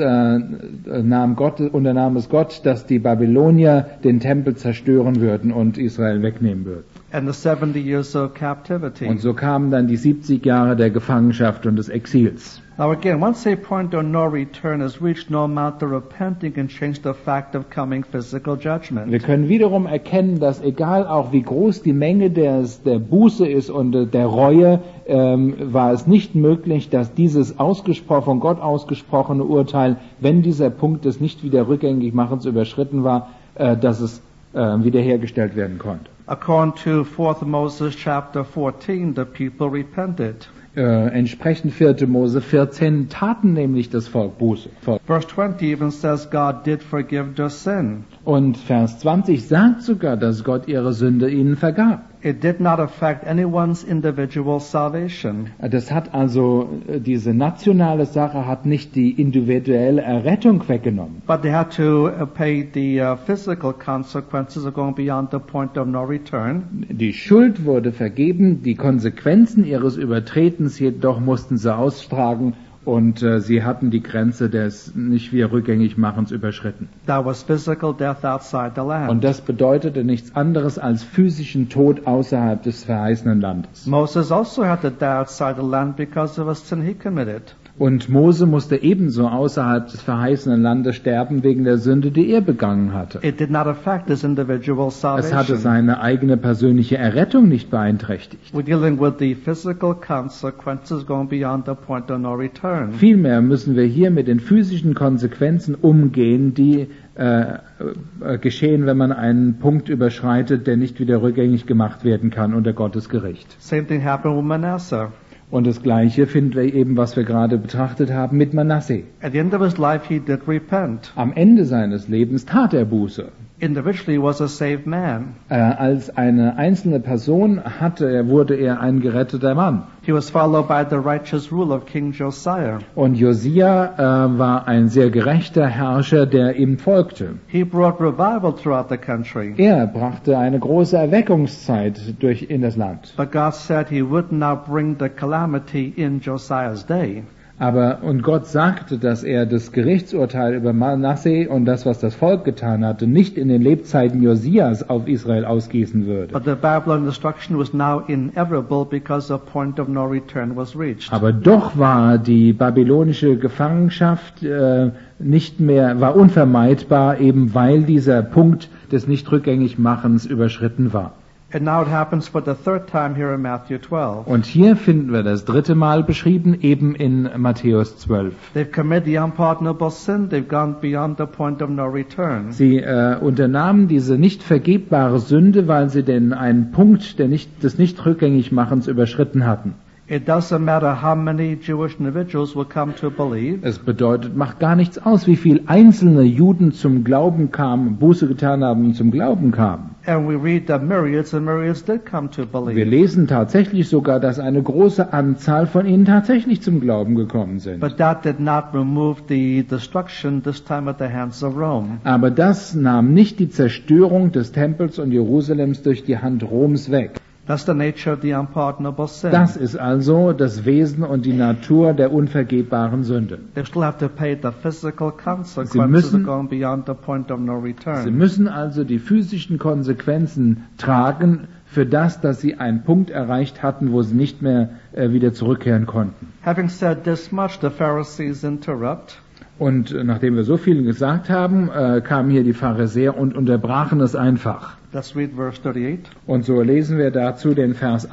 unternahm es Gott, dass die Babylonier den Tempel zerstören würden und Israel wegnehmen würden. And the 70 years of captivity. Und so kamen dann die 70 Jahre der Gefangenschaft und des Exils. Now again, once a point of no return is reached, no amount of repenting can change the fact of coming physical judgment. Wir können wiederum erkennen, dass egal auch wie groß die Menge der Buße ist und der Reue, war es nicht möglich, dass dieses von Gott ausgesprochene Urteil, wenn dieser Punkt des nicht wieder Rückgängigmachens überschritten war, dass es wiederhergestellt werden konnte. According to 4 Moses chapter 14, the people repented. Entsprechend 4. Mose 14 taten nämlich das Volk Buße. Verse 20 even says God did forgive their sin. Und Vers 20 sagt sogar, dass Gott ihre Sünde ihnen vergab. It did not affect anyone's individual salvation. Das hat also, diese nationale Sache hat nicht die individuelle Errettung weggenommen. But they had to pay the physical consequences of going beyond the point of no return. Die Schuld wurde vergeben, die Konsequenzen ihres Übertretens jedoch mussten sie austragen. Und sie hatten die Grenze des nicht wieder Rückgängigmachens überschritten. That was physical death outside the land. Und das bedeutete nichts anderes als physischen Tod außerhalb des verheißenen Landes. Moses also had to die outside the land because of a sin he committed. Und Mose musste ebenso außerhalb des verheißenen Landes sterben wegen der Sünde, die er begangen hatte. It did not affect his individual salvation. Es hatte seine eigene persönliche Errettung nicht beeinträchtigt. We're dealing with the physical consequences going beyond the point of no return. Vielmehr müssen wir hier mit den physischen Konsequenzen umgehen, die geschehen, wenn man einen Punkt überschreitet, der nicht wieder rückgängig gemacht werden kann unter Gottes Gericht. Same thing happened with Manasseh. Und das Gleiche finden wir eben, was wir gerade betrachtet haben mit Manasseh. At the end of his life, he did repent. Am Ende seines Lebens tat er Buße. Individually, he was a saved man. Als eine einzelne Person wurde er ein geretteter Mann. He was followed by the righteous rule of King Josiah. Und Josia war ein sehr gerechter Herrscher, der ihm folgte. He brought revival throughout the country. Er brachte eine große Erweckungszeit in das Land. But God said he would not bring the calamity in Josiah's day. Und Gott sagte, dass er das Gerichtsurteil über Manasseh und das, was das Volk getan hatte, nicht in den Lebzeiten Josias auf Israel ausgießen würde. But the Babylon destruction was now inevitable because the point of no return was reached. Aber doch war die babylonische Gefangenschaft war unvermeidbar, eben weil dieser Punkt des Nicht-Rückgängig-Machens überschritten war. And now it happens for the third time here in Matthew 12. Und hier finden wir das dritte Mal beschrieben, eben in Matthäus 12. They've committed the unpardonable sin. They've gone beyond the point of no return. Sie unternahmen diese nicht vergebbare Sünde, weil sie denn einen Punkt des Nicht-Rückgängig-Machens überschritten hatten. It doesn't matter how many Jewish individuals will come to believe. Es bedeutet, macht gar nichts aus, wie viele einzelne Juden zum Glauben kamen, Buße getan haben und zum Glauben kamen. And we read that myriads and myriads did come to believe. Wir lesen tatsächlich sogar, dass eine große Anzahl von ihnen tatsächlich zum Glauben gekommen sind. But that did not remove the destruction, this time at the hands of Rome. Aber das nahm nicht die Zerstörung des Tempels und Jerusalems durch die Hand Roms weg. That's the nature of the unpardonable sin. Das ist also das Wesen und die Natur der unvergebbaren Sünde. They still have to pay the physical consequences of going beyond the point of no return. Sie müssen also die physischen Konsequenzen tragen für das, dass sie einen Punkt erreicht hatten, wo sie nicht mehr wieder zurückkehren konnten. Having said this much, the Pharisees interrupt. Und nachdem wir so viel gesagt haben, kamen hier die Pharisäer und unterbrachen es einfach. Let's read verse 38. Und so lesen wir dazu den Vers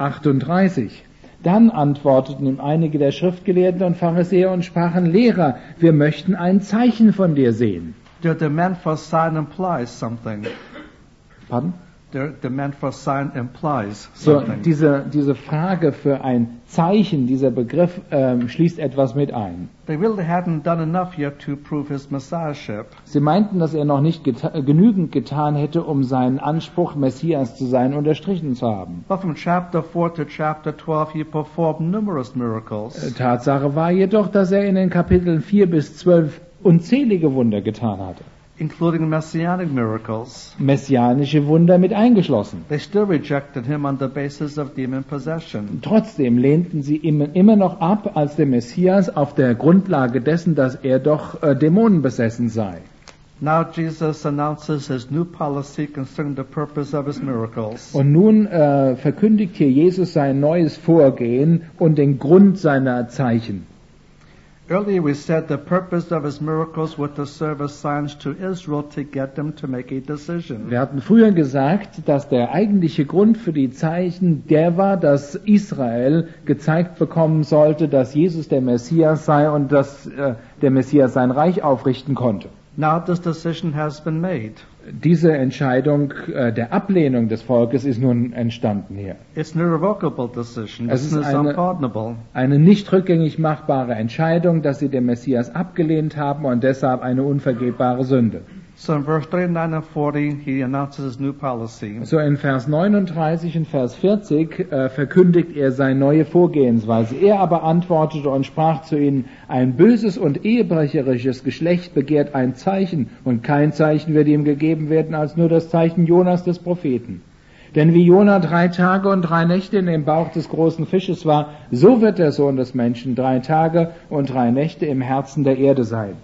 38. Dann antworteten ihm einige der Schriftgelehrten und Pharisäer und sprachen: Lehrer, wir möchten ein Zeichen von dir sehen. The demand for sign implies something. Pardon? The demand for sign implies So, something. diese Frage für ein Zeichen, dieser Begriff schließt etwas mit ein. They really hadn't done enough yet to prove his messiahship. Sie meinten, dass er noch nicht genügend getan hätte, um seinen Anspruch, Messias zu sein, unterstrichen zu haben. But from chapter 4 to chapter 12, he performed numerous miracles. Tatsache war jedoch, dass er in den Kapiteln 4 bis 12 unzählige Wunder getan hatte. Including messianic miracles. Messianische Wunder mit eingeschlossen. They still rejected him on the basis of demon possession. Trotzdem lehnten sie ihn immer noch ab als der Messias auf der Grundlage dessen, dass er doch dämonenbesessen sei. Now Jesus announces his new policy concerning the purpose of his miracles. Und nun verkündigt hier Jesus sein neues Vorgehen und den Grund seiner Zeichen. Earlier we said the purpose of his miracles was to serve as signs to Israel to get them to make a decision. Wir hatten früher gesagt, dass der eigentliche Grund für die Zeichen der war, dass Israel gezeigt bekommen sollte, dass Jesus der Messias sei und dass der Messias sein Reich aufrichten konnte. Now this decision has been made. Diese Entscheidung der Ablehnung des Volkes ist nun entstanden hier. It's an irrevocable decision. Es This ist is unpardonable. eine nicht rückgängig machbare Entscheidung, dass sie den Messias abgelehnt haben und deshalb eine unvergebbare Sünde. So in verse 39 and 40, he announces his new policy. So in Vers 39 und Vers 40 verkündigt er seine neue Vorgehensweise. Er aber antwortete und sprach zu ihnen: Ein böses und ehebrecherisches Geschlecht begehrt ein Zeichen, und kein Zeichen wird ihm gegeben werden, als nur das Zeichen Jonas des Propheten. Denn wie Jona 3 Tage und 3 Nächte in dem Bauch des großen Fisches war, so wird der Sohn des Menschen 3 Tage und 3 Nächte im Herzen der Erde sein.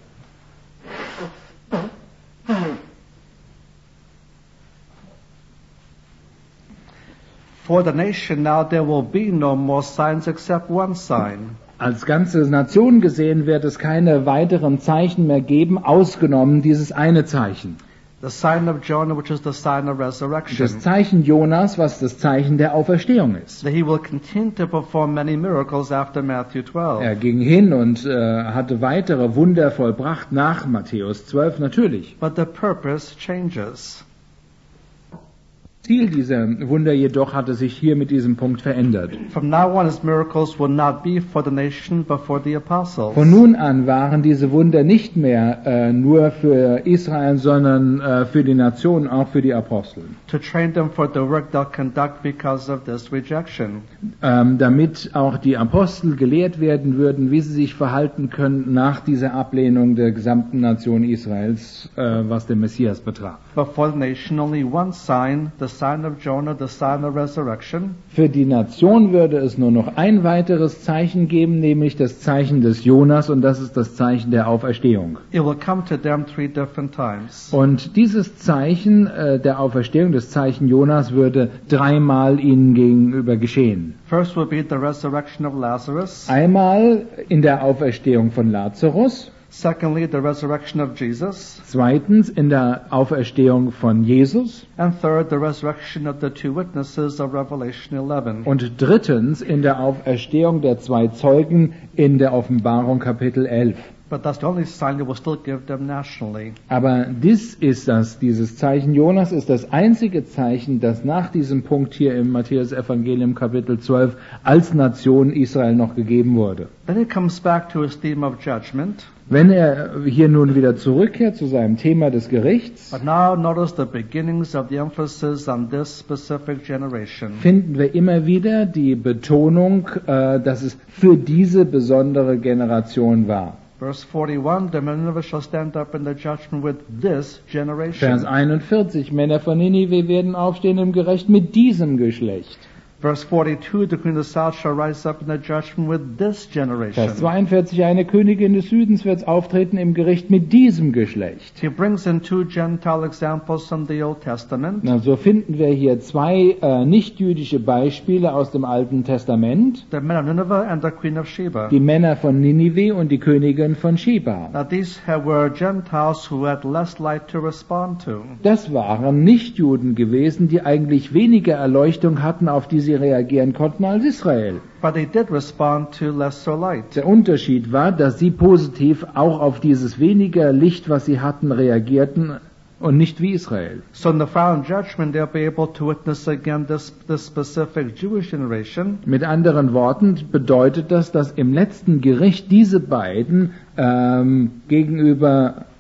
For the nation now there will be no more signs except one sign. Als ganze Nation gesehen wird es keine weiteren Zeichen mehr geben, ausgenommen dieses eine Zeichen. The sign of Jonah, which is the sign of resurrection. Das Zeichen Jonas, was das Zeichen der Auferstehung ist. That he will continue to perform many miracles after Matthew 12. Er ging hin und hatte weitere Wunder vollbracht nach Matthäus 12, natürlich. But the purpose changes. Ziel dieser Wunder jedoch hatte sich hier mit diesem Punkt verändert. From now on, his miracles will not be for the nation, but for the apostles. Von nun an waren diese Wunder nicht mehr nur für Israel, sondern für die Nation, auch für die Apostel. To train them for the work they'll conduct because of this rejection. Damit auch die Apostel gelehrt werden würden, wie sie sich verhalten können nach dieser Ablehnung der gesamten Nation Israels, was den Messias betraf. But for the nation, only one sign, the sign of Jonah, the sign of resurrection. Für die Nation würde es nur noch ein weiteres Zeichen geben, nämlich das Zeichen des Jonas, und das ist das Zeichen der Auferstehung. It will come to them 3 different times. Und dieses Zeichen der Auferstehung, das Zeichen Jonas, würde dreimal ihnen gegenüber geschehen. First will be the resurrection of Lazarus. Einmal in der Auferstehung von Lazarus. Secondly, the resurrection of Jesus. Zweitens in der Auferstehung von Jesus. And third, the resurrection of the 2 witnesses of Revelation 11. Und drittens in der Auferstehung der 2 Zeugen in der Offenbarung Kapitel 11. But that's the only sign they will still give them nationally. Aber dieses Zeichen Jonas ist das einzige Zeichen, das nach diesem Punkt hier im Matthäus-Evangelium Kapitel 12 als Nation Israel noch gegeben wurde. Then he comes back to his theme of judgment. Wenn er hier nun wieder zurückkehrt zu seinem Thema des Gerichts, But now notice the beginnings of the emphasis on this specific generation. finden wir immer wieder die Betonung, dass es für diese besondere Generation war. Verse 41, the men of Nineveh shall stand up in the judgment with this generation. Vers 41, Männer von Ninive werden aufstehen im Gericht mit diesem Geschlecht. Verse 42, the queen of the south shall rise up in the judgment with this generation. Vers 42, eine Königin des Südens wird auftreten im Gericht mit diesem Geschlecht. He brings in 2 Gentile examples from the Old Testament. Na, so finden wir hier 2 nicht-jüdische Beispiele aus dem Alten Testament. The men of Nineveh and the queen of Sheba. Die Männer von Ninive und die Königin von Sheba. Now these were Gentiles who had less light to respond to. Das waren Nichtjuden gewesen, die eigentlich weniger Erleuchtung hatten, auf die sie reagieren konnten, als Israel. But they did respond to lesser light. Der Unterschied war, dass sie positiv auch auf dieses weniger Licht, was sie hatten, reagierten und nicht wie Israel. So in the final judgment they'll be able to witness again this specific Jewish generation. Mit anderen Worten bedeutet das, dass im letzten Gericht diese beiden gegenüber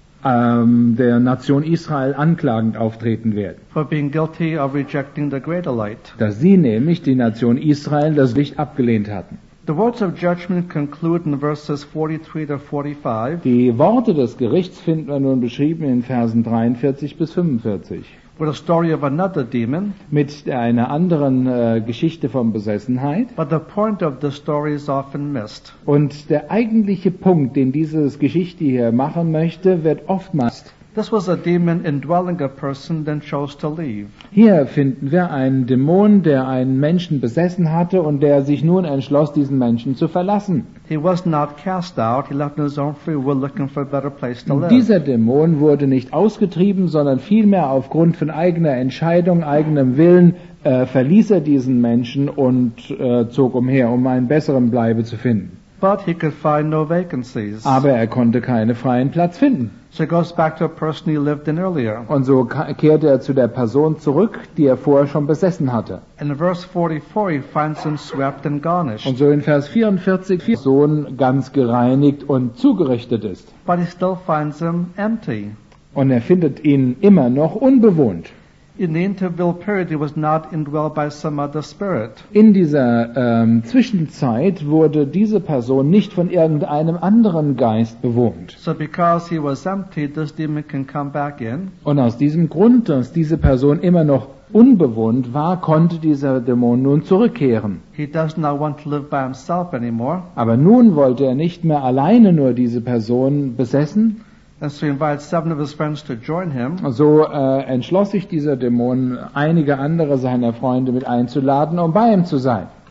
der Nation Israel anklagend auftreten werden. For being guilty of rejecting the greater light. Dass sie nämlich, die Nation Israel, das Licht abgelehnt hatten. The words of judgment conclude in verses 43 to 45. Die Worte des Gerichts finden wir nun beschrieben in Versen 43 bis 45. With a story of another demon. Mit einer anderen Geschichte von Besessenheit. But the point of the story is often missed. Und der eigentliche Punkt, den diese Geschichte hier machen möchte, wird oftmals. This was a demon indwelling a person, then chose to leave. Hier finden wir einen Dämon, der einen Menschen besessen hatte und der sich nun entschloss, diesen Menschen zu verlassen. He was not cast out. He left in his own free will, looking for a better place to live. Dieser Dämon wurde nicht ausgetrieben, sondern vielmehr aufgrund von eigener Entscheidung, eigenem Willen verließ er diesen Menschen und zog umher, um einen besseren Bleibe zu finden. But he could find no vacancies. Aber er konnte keinen freien Platz finden. So he goes back to a person he lived in earlier. Und so kehrte er zu der Person zurück, die er vorher schon besessen hatte. In verse 44 he finds him swept and garnished. Und so in Vers 44 die Person ganz gereinigt und zugerichtet ist. But he still finds him empty. Und er findet ihn immer noch unbewohnt. In the interval period he was not indwelled by some other spirit. In dieser Zwischenzeit wurde diese Person nicht von irgendeinem anderen Geist bewohnt. So because he was empty, this demon can come back in. Und aus diesem Grund, dass diese Person immer noch unbewohnt war, konnte dieser Dämon nun zurückkehren. He does not want to live by himself anymore. Aber nun wollte er nicht mehr alleine nur diese Person besessen. And so he invites 7 of his friends to join him. So entschloss sich dieser Dämon, einige andere seiner Freunde mit einzuladen, um bei ihm zu sein.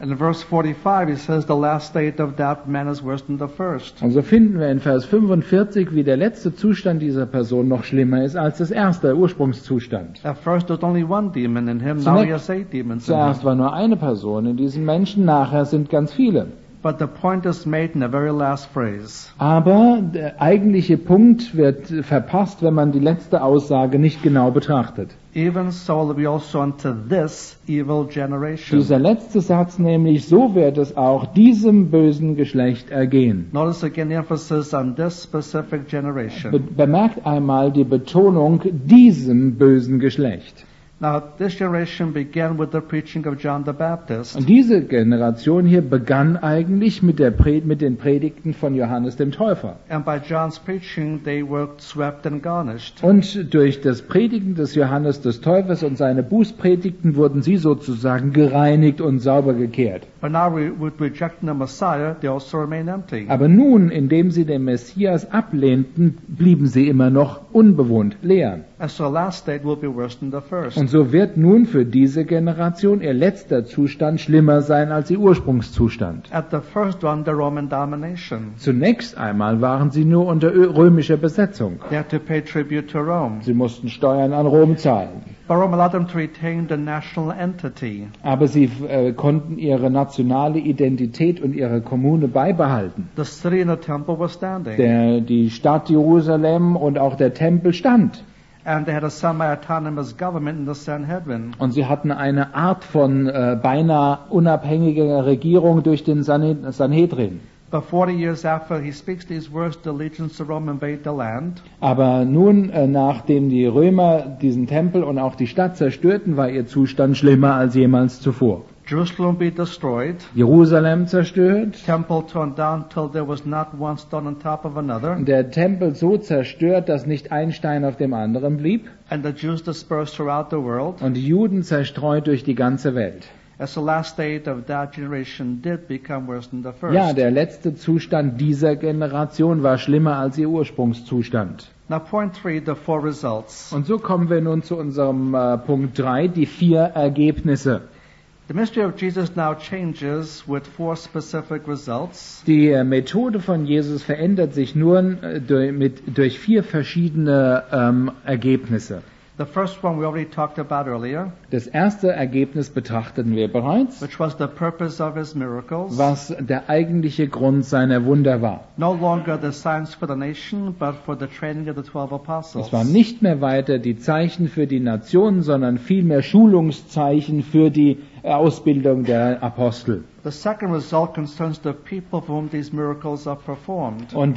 And in verse 45 he says the last state of that man is worse than the first. Und so finden wir in Vers 45, wie der letzte Zustand dieser Person noch schlimmer ist als das erste, der Ursprungszustand. At first there was only one demon in him, now he has 8 demons in him. Zuerst war nur eine Person in diesem Menschen, nachher sind ganz viele. But the point is made in the very last phrase. Aber der eigentliche Punkt wird verpasst, wenn man die letzte Aussage nicht genau betrachtet. Even so will be also unto this evil generation. Dieser letzte Satz nämlich, so wird es auch diesem bösen Geschlecht ergehen. Notice again the emphasis on this specific generation. Bemerkt einmal die Betonung diesem bösen Geschlecht. Now, this generation began with the preaching of John the Baptist. Und diese Generation hier begann eigentlich mit den Predigten von Johannes dem Täufer. And by John's preaching, they were swept and garnished. Und durch das Predigen des Johannes des Täufers und seine Bußpredigten wurden sie sozusagen gereinigt und sauber gekehrt. But now, with rejecting the Messiah, they also remain empty. Aber nun, indem sie den Messias ablehnten, blieben sie immer noch unbewohnt, leer. And so the last state will be worse than the first. Und so wird nun für diese Generation ihr letzter Zustand schlimmer sein als ihr Ursprungszustand. At the first one, the Roman domination. Zunächst einmal waren sie nur unter römischer Besetzung. They had to pay tribute to Rome. Sie mussten Steuern an Rom zahlen. But Rome allowed them to retain the national entity. Aber sie konnten ihre nationale Identität und ihre Kommune beibehalten. The city and the temple were standing. Die Stadt Jerusalem und auch der Tempel stand. And they had a semi-autonomous government in the Sanhedrin. Und sie hatten eine Art von beinahe unabhängiger Regierung durch den Sanhedrin. But 40 years after he speaks these words, the legions of Rome invade the land. Aber nun, nachdem die Römer diesen Tempel und auch die Stadt zerstörten, war ihr Zustand schlimmer als jemals zuvor. Jerusalem be destroyed. Jerusalem zerstört. Temple torn down till there was not one stone on top of another. Der Tempel so zerstört, dass nicht ein Stein auf dem anderen blieb. And the Jews dispersed throughout the world. Und die Juden zerstreut durch die ganze Welt. As the last state of that generation did become worse than the first. Ja, der letzte Zustand dieser Generation war schlimmer als ihr Ursprungszustand. Now point 3, the 4 results. Und so kommen wir nun zu unserem Punkt 3, die 4 Ergebnisse. The ministry of Jesus now changes with 4 specific results. Die Methode von Jesus verändert sich nur durch 4 verschiedene Ergebnisse. The first one we already talked about earlier. Das erste Ergebnis betrachteten wir bereits, Which was the purpose of his miracles. was der eigentliche Grund seiner Wunder war. No longer the signs for the nation, but for the training of the 12 apostles. Es waren nicht mehr weiter die Zeichen für die Nation, sondern vielmehr Schulungszeichen für die Ausbildung der Apostel. The second result concerns the people for whom these miracles are performed. Und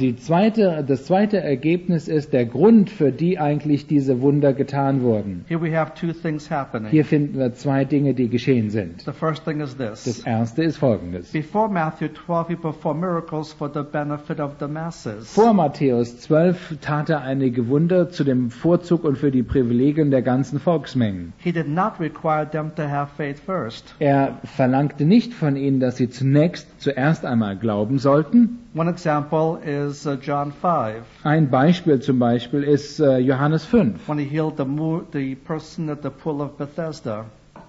das zweite Ergebnis ist der Grund, für die eigentlich diese Wunder getan wurden. Here we have 2 things happening. Hier finden wir 2 Dinge, die geschehen sind. The first thing is Das this. erste ist folgendes. Before Matthew 12, he performed miracles for the benefit of the masses. Vor Matthäus 12 tat er einige Wunder zu dem Vorzug und für die Privilegien der ganzen Volksmengen. He did not require them to have faith first. Er verlangte nicht von ihnen, dass sie zuerst einmal glauben sollten. One example is John 5, Ein Beispiel zum Beispiel ist Johannes 5, when he healed the person at the pool of Bethesda.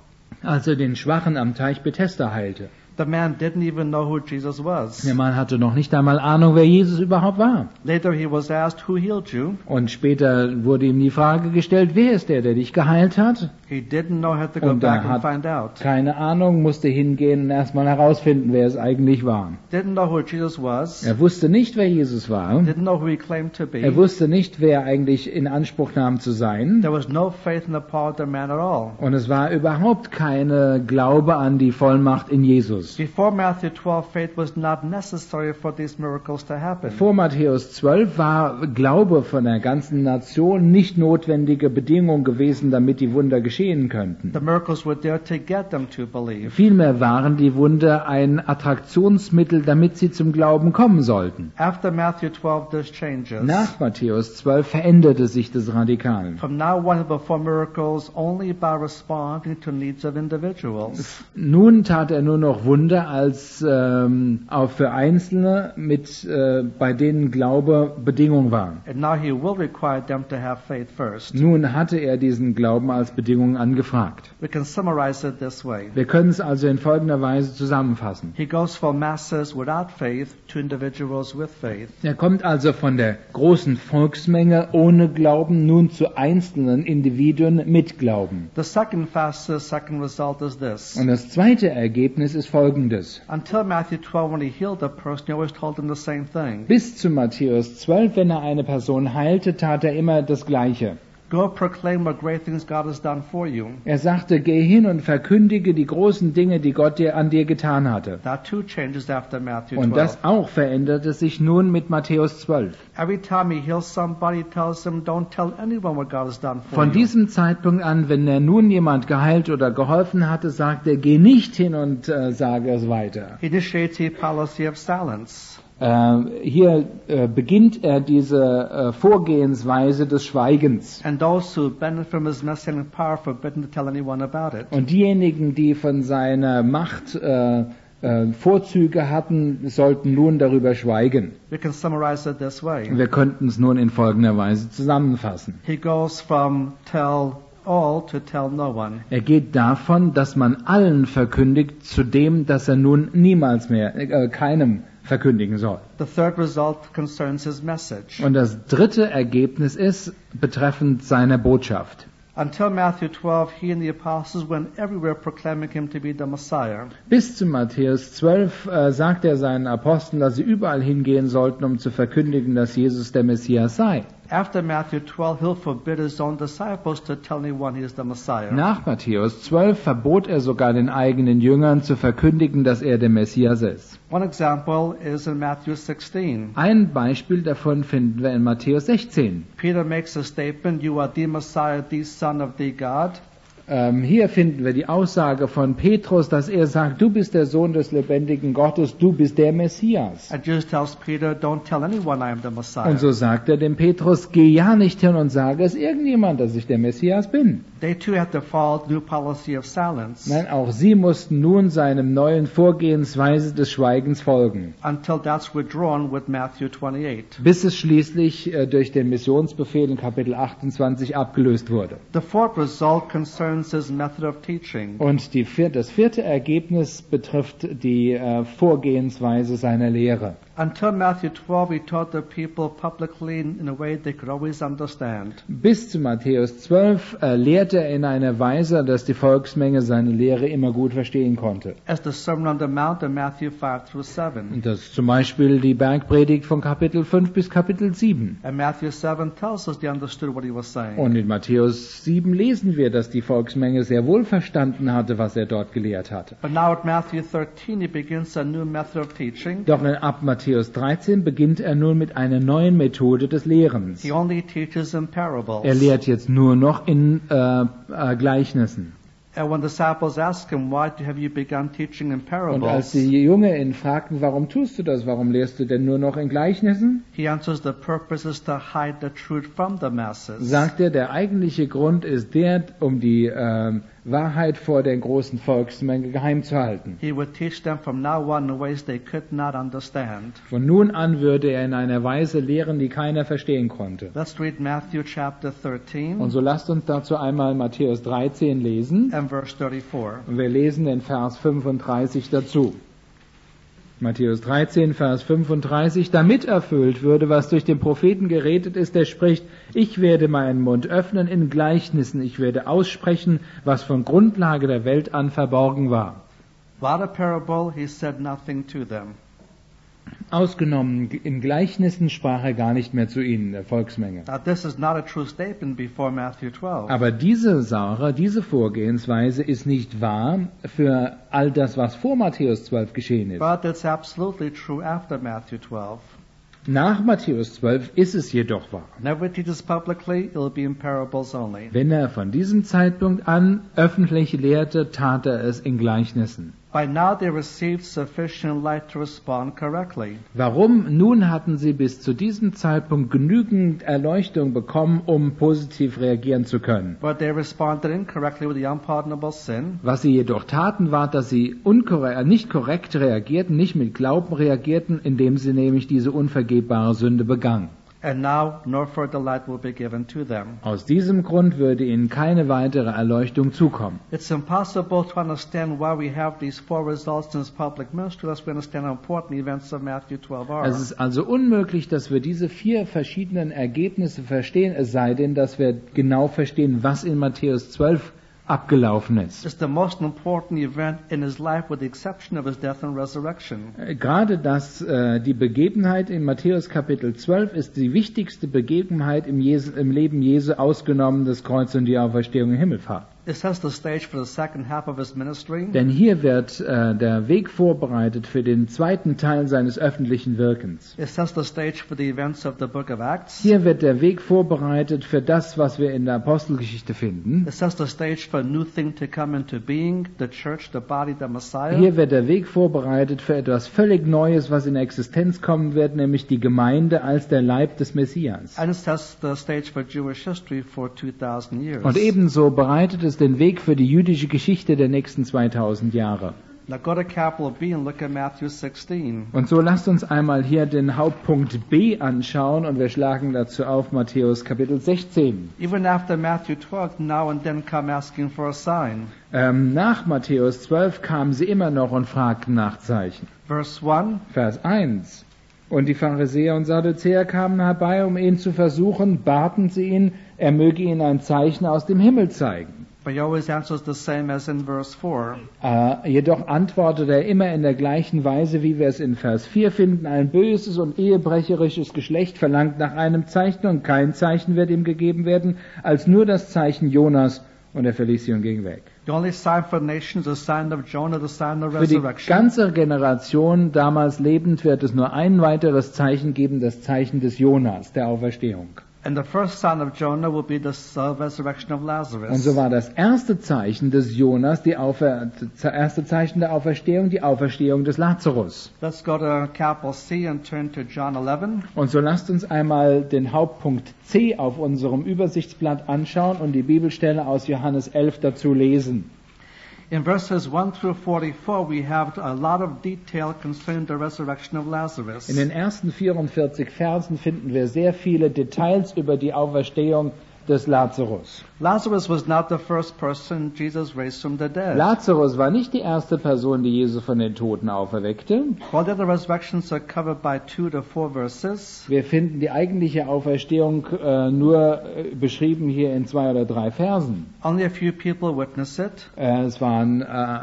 als er den Schwachen am Teich Bethesda heilte. The man didn't even know who Jesus was. Der Mann hatte noch nicht einmal Ahnung, wer Jesus überhaupt war. Later he was asked, who healed you? Und später wurde ihm die Frage gestellt, wer ist der dich geheilt hat? He didn't know, had to go Und back er and hat find out. keine Ahnung, musste hingehen und erstmal herausfinden, wer es eigentlich war. Didn't know who Jesus was. Er wusste nicht, wer Jesus war. Didn't know who he claimed to be. Er wusste nicht, wer eigentlich in Anspruch nahm zu sein. There was no faith in the power of the man at all. Und es war überhaupt keine Glaube an die Vollmacht in Jesus. Before Matthew 12, faith was not necessary for these miracles to happen. Vor Matthäus 12 war Glaube von der ganzen Nation nicht notwendige Bedingung gewesen, damit die Wunder geschehen könnten. The miracles were there to get them to believe. Vielmehr waren die Wunder ein Attraktionsmittel, damit sie zum Glauben kommen sollten. After Matthew 12, this changes. Nach Matthäus 12 veränderte sich das radikal. From now on, he performed miracles only by responding to needs of individuals. Nun tat er nur noch Wunder Wunder als auch für Einzelne, bei denen Glaube Bedingung war. And now he will require them to have faith first. Nun hatte er diesen Glauben als Bedingung angefragt. We can summarize it this way. Wir können es also in folgender Weise zusammenfassen. He goes from masses without faith to individuals with faith. Er kommt also von der großen Volksmenge ohne Glauben nun zu einzelnen Individuen mit Glauben. The second result is this. Und das zweite Ergebnis ist folgendes. Until Matthew 12, when he healed the person, he always told them the same thing. Bis zu Matthäus 12, wenn er eine Person heilte, tat er immer das Gleiche. Go proclaim what great things God has done for you. Er sagte, geh hin und verkündige die großen Dinge, die Gott an dir getan hatte. That too changes after Matthew 12. Und das auch veränderte sich nun mit Matthäus 12. Every time he heals somebody, he tells them, don't tell anyone what God has done for Von you. diesem Zeitpunkt an, wenn er nun jemand geheilt oder geholfen hatte, sagte er, geh nicht hin und sage es weiter. He initiates a policy of silence. Hier beginnt er diese Vorgehensweise des Schweigens. And those who benefit from his messianic power forbidden to tell anyone about it. Und diejenigen, die von seiner Macht Vorzüge hatten, sollten nun darüber schweigen. We can summarize it this way. Wir könnten es nun in folgender Weise zusammenfassen. He goes from tell all to tell no one. Er geht davon, dass man allen verkündigt, zu dem, dass er nun niemals mehr keinem verkündigen soll. The third result concerns his message. Und das dritte Ergebnis ist betreffend seiner Botschaft. Until Matthew 12, he and the apostles went everywhere proclaiming him to be the Messiah. Bis zu Matthäus 12 sagt er seinen Aposteln, dass sie überall hingehen sollten, um zu verkündigen, dass Jesus der Messias sei. After Matthew 12, he'll forbid his own disciples to tell anyone he is the Messiah. Nach Matthäus 12 verbot er sogar den eigenen Jüngern zu verkündigen, dass er der Messias ist. One example is in Matthew 16. Ein Beispiel davon finden wir in Matthäus 16. Peter makes a statement, you are the Messiah, the Son of the God. Hier finden wir die Aussage von Petrus, dass er sagt, du bist der Sohn des lebendigen Gottes, du bist der Messias. And Jesus tells Peter, don't tell anyone I am the Messiah. Und so sagt er dem Petrus, geh ja nicht hin und sage es irgendjemand, dass ich der Messias bin. They too have to follow the new policy of silence. Nein, auch sie mussten nun seinem neuen Vorgehensweise des Schweigens folgen. Until that's withdrawn with Matthew 28. Bis es schließlich durch den Missionsbefehl in Kapitel 28 abgelöst wurde. The fourth result concerns his method of teaching. Und das vierte Ergebnis betrifft die Vorgehensweise seiner Lehre. Until Matthew 12, he taught the people publicly in a way they could always understand. Bis zu Matthäus 12 lehrte er in einer Weise, dass die Volksmenge seine Lehre immer gut verstehen konnte. As the Sermon on the Mount in Matthew 5 through 7. Und das ist zum Beispiel die Bergpredigt von Kapitel 5 bis Kapitel 7. And Matthew 7 tells us they understood what he was saying. Und in Matthäus 7 lesen wir, dass die Volksmenge sehr wohl verstanden hatte, was er dort gelehrt hatte. But now at Matthew 13, he begins a new method of teaching. Doch ab Matthäus 13 beginnt er nun mit einer neuen Methode des Lehrens. He only teaches in parables. Er lehrt jetzt nur noch in Gleichnissen. And when the disciples ask him, why have you begun teaching in Und parables? als die Jünger ihn fragten, warum tust du das, warum lehrst du denn nur noch in Gleichnissen? He answers, the purpose is to hide the truth from the masses. Sagt er, der eigentliche Grund ist der, um die Wahrheit vor der großen Volksmenge geheim zu halten. He would teach them from now on in ways they could not understand. Von nun an würde er in einer Weise lehren, die keiner verstehen konnte. Let's read Matthew chapter 13 Und so lasst uns dazu einmal Matthäus 13 lesen. and verse 34. Und wir lesen den Vers 35 dazu. Matthäus 13, Vers 35, damit erfüllt würde, was durch den Propheten geredet ist, der spricht, ich werde meinen Mund öffnen in Gleichnissen, ich werde aussprechen, was von Grundlage der Welt an verborgen war. Without a parable, he said nothing to them. Ausgenommen, in Gleichnissen sprach er gar nicht mehr zu ihnen, der Volksmenge. Now this is not a true statement before Matthew 12. Aber diese Sache, diese Vorgehensweise ist nicht wahr für all das, was vor Matthäus 12 geschehen ist. But it's absolutely true after Matthew 12. Nach Matthäus 12 ist es jedoch wahr. Whenever he teaches publicly, it'll be in parables only. Wenn er von diesem Zeitpunkt an öffentlich lehrte, tat er es in Gleichnissen. By now they received sufficient light to respond correctly. Warum? Nun hatten sie bis zu diesem Zeitpunkt genügend Erleuchtung bekommen, um positiv reagieren zu können. But they responded incorrectly with the unpardonable sin. Was sie jedoch taten, war, dass sie nicht korrekt reagierten, nicht mit Glauben reagierten, indem sie nämlich diese unvergebbare Sünde begangen. And now no further light will be given to them. Aus diesem Grund würde ihnen keine weitere Erleuchtung zukommen. It's impossible to understand why we have these 4 results in his public ministry unless we understand how important events of Matthew 12 are. Es ist also unmöglich, dass wir diese 4 verschiedenen Ergebnisse verstehen, es sei denn, dass wir genau verstehen, was in Matthäus 12 abgelaufen ist. It's the most important event in his life with the exception of his death and resurrection. Gerade die Begebenheit in Matthäus Kapitel 12 ist die wichtigste Begebenheit im Leben Jesu, ausgenommen das Kreuz und die Auferstehung in Himmelfahrt. It sets the stage for the second half of his ministry. Denn hier wird der Weg vorbereitet für den zweiten Teil seines öffentlichen Wirkens. It sets the stage for the events of the book of Acts. Hier wird der Weg vorbereitet für das, was wir in der Apostelgeschichte finden. It sets the stage for a new thing to come into being, the church, the body, the Messiah. Hier wird der Weg vorbereitet für etwas völlig Neues, was in Existenz kommen wird, nämlich die Gemeinde als der Leib des Messias. And it sets the stage for Jewish history for 2000 years. Und ebenso bereitet es den Weg für die jüdische Geschichte der nächsten 2000 Jahre. Now go to capital B and look at Matthew 16. Und so lasst uns einmal hier den Hauptpunkt B anschauen und wir schlagen dazu auf Matthäus Kapitel 16. Even after Matthew 12, now and then come asking for a sign. Nach Matthäus 12 kamen sie immer noch und fragten nach Zeichen. Verse 1. Vers 1. Und die Pharisäer und Sadduzäer kamen herbei, um ihn zu versuchen, baten sie ihn, er möge ihnen ein Zeichen aus dem Himmel zeigen. But he always answers the same as in verse 4. Jedoch antwortet er immer in der gleichen Weise, wie wir es in Vers 4 finden. Ein böses und ehebrecherisches Geschlecht verlangt nach einem Zeichen und kein Zeichen wird ihm gegeben werden, als nur das Zeichen Jonas. Und er verließ sie und ging weg. The only sign for the nation is the sign of Jonah, the sign of Für die resurrection. ganze Generation damals lebend wird es nur ein weiteres Zeichen geben, das Zeichen des Jonas, der Auferstehung. And the first sign of Jonah will be the resurrection of Lazarus. Und so war das erste Zeichen des Jonas, das erste Zeichen der Auferstehung, die Auferstehung des Lazarus. Let's go to capital C and turn to John 11. Und so lasst uns einmal den Hauptpunkt C auf unserem Übersichtsblatt anschauen und die Bibelstelle aus Johannes 11 dazu lesen. In verses 1 through 44, we have a lot of detail concerning the resurrection of Lazarus. In den ersten 44 Versen finden wir sehr viele Details über die Auferstehung des Lazarus. Lazarus was not the first person Jesus raised from the dead. Lazarus war nicht die erste Person, die Jesus von den Toten auferweckte. All the other resurrections are covered by 2 to 4 verses. Wir finden die eigentliche Auferstehung nur beschrieben hier in 2 oder 3 Versen. Only a few people witness it. Es waren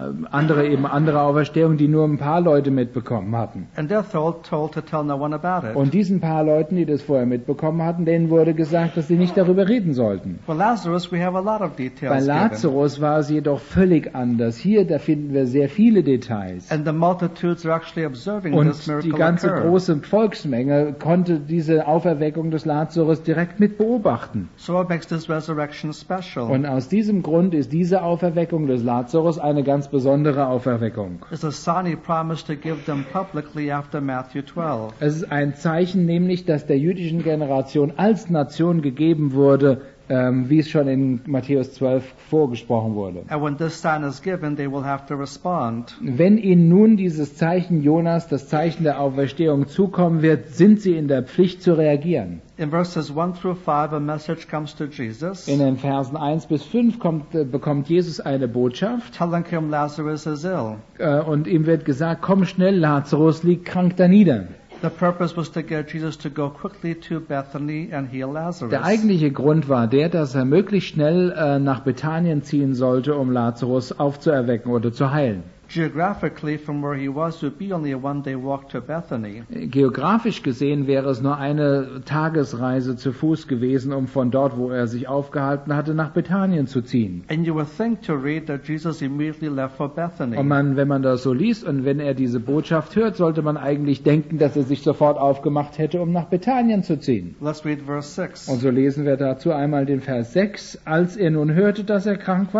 andere Auferstehungen, die nur ein paar Leute mitbekommen hatten. And they're told to tell no one about it. Und diesen paar Leuten, die das vorher mitbekommen hatten, denen wurde gesagt, dass sie nicht darüber reden sollten. For Lazarus, we have a lot of details Bei given. Lazarus war es jedoch völlig anders. Hier, da finden wir sehr viele Details. And the multitudes are actually observing Und this die miracle ganze occur. große Volksmenge konnte diese Auferweckung des Lazarus direkt mit beobachten. So what makes this resurrection special? Und aus diesem Grund ist diese Auferweckung des Lazarus eine ganz besondere Auferweckung. It's a sign he promised to give them publicly after Matthew 12. Es ist ein Zeichen, nämlich, dass der jüdischen Generation als Nation gegeben wurde, wie es schon in Matthäus 12 vorgesprochen wurde. And when this sign is given, they will have to respond. Wenn ihnen nun dieses Zeichen Jonas, das Zeichen der Auferstehung, zukommen wird, sind sie in der Pflicht zu reagieren. In verses 1 through 5, a message comes to Jesus, In den Versen 1 bis 5 bekommt Jesus eine Botschaft telling him Lazarus is ill. und ihm wird gesagt, komm schnell, Lazarus liegt krank da nieder. The purpose was to get Jesus to go quickly to Bethany and heal Lazarus. Der eigentliche Grund war der, dass er möglichst schnell nach Bethanien ziehen sollte, um Lazarus aufzuerwecken oder zu heilen. Geographically, from where he was, would be only a one-day walk to Bethany. Geografisch gesehen wäre es nur eine Tagesreise zu Fuß gewesen, um von dort, wo er sich aufgehalten hatte, nach Bethanien zu ziehen. And you would think to read that Jesus immediately left for Bethany. Und wenn man das so liest und wenn er diese Botschaft hört, sollte man eigentlich denken, dass er sich sofort aufgemacht hätte, um nach Bethanien zu ziehen. Let's read verse 6. Und so lesen wir dazu einmal den Vers 6. Als er nun hörte, dass er krank war,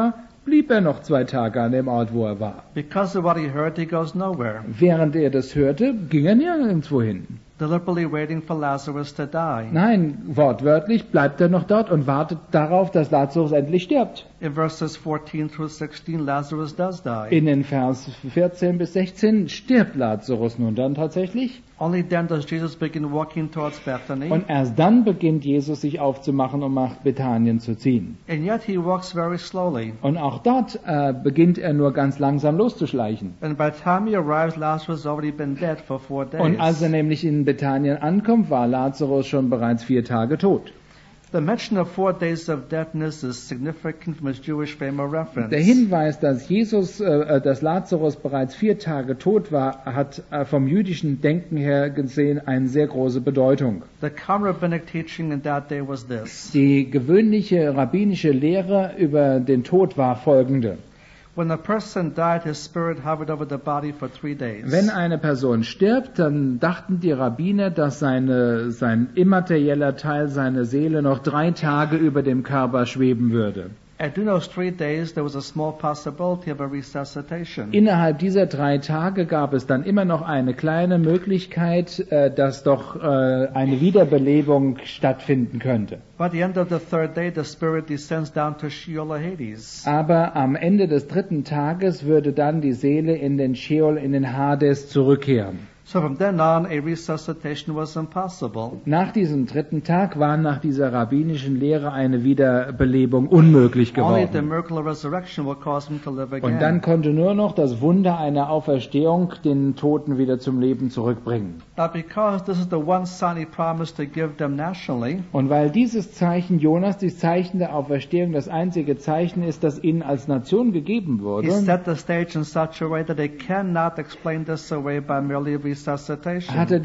blieb er noch 2 Tage an dem Ort, wo er war. Because of what he heard, he goes nowhere, Während er das hörte, ging er nirgendwo hin. deliberately waiting for Lazarus to die. Nein, wortwörtlich bleibt er noch dort und wartet darauf, dass Lazarus endlich stirbt. In verses 14 through 16, Lazarus does die. In den Vers 14 bis 16 stirbt Lazarus nun dann tatsächlich. Only then does Jesus begin walking towards Bethany, Und erst dann beginnt Jesus sich aufzumachen, um nach Bethanien zu ziehen. and yet he walks very slowly. Und auch dort beginnt er nur ganz langsam loszuschleichen. And by the time he arrives, Lazarus has already been dead for 4 days. Und als er nämlich in Bethanien ankommt, war Lazarus schon bereits 4 Tage tot. The mention of 4 days of deadness is significant from his Jewish frame of reference. Der Hinweis, dass dass Lazarus bereits 4 Tage tot war, hat vom jüdischen Denken her gesehen eine sehr große Bedeutung. The common rabbinic teaching in that day was this. Die gewöhnliche rabbinische Lehre über den Tod war folgende. When a person died, his spirit hovered over the body for 3 days. Wenn eine Person stirbt, dann dachten die Rabbiner, dass sein immaterieller Teil, seine Seele, noch 3 Tage über dem Körper schweben würde. And during those 3 days, there was a small possibility of a resuscitation. Innerhalb dieser 3 Tage gab es dann immer noch eine kleine Möglichkeit, dass doch eine Wiederbelebung stattfinden könnte. By the end of the 3rd day, the spirit descends down to Sheol or Hades. Aber am Ende des 3. Tages würde dann die Seele in den Sheol, in den Hades zurückkehren. So from then on, a resuscitation was impossible. Nach diesem 3. Tag war nach dieser rabbinischen Lehre eine Wiederbelebung unmöglich Only the geworden. miracle of resurrection will cause him to live again. Und dann konnte nur noch das Wunder einer Auferstehung den Toten wieder zum Leben zurückbringen. Now, because this is the one sign he promised to give them nationally, Und weil dieses Zeichen Jonas, das Zeichen der Auferstehung, das einzige Zeichen ist, das ihnen als Nation gegeben he wurde, set the stage in such a way that they cannot explain this away by merely resuscitation. hat er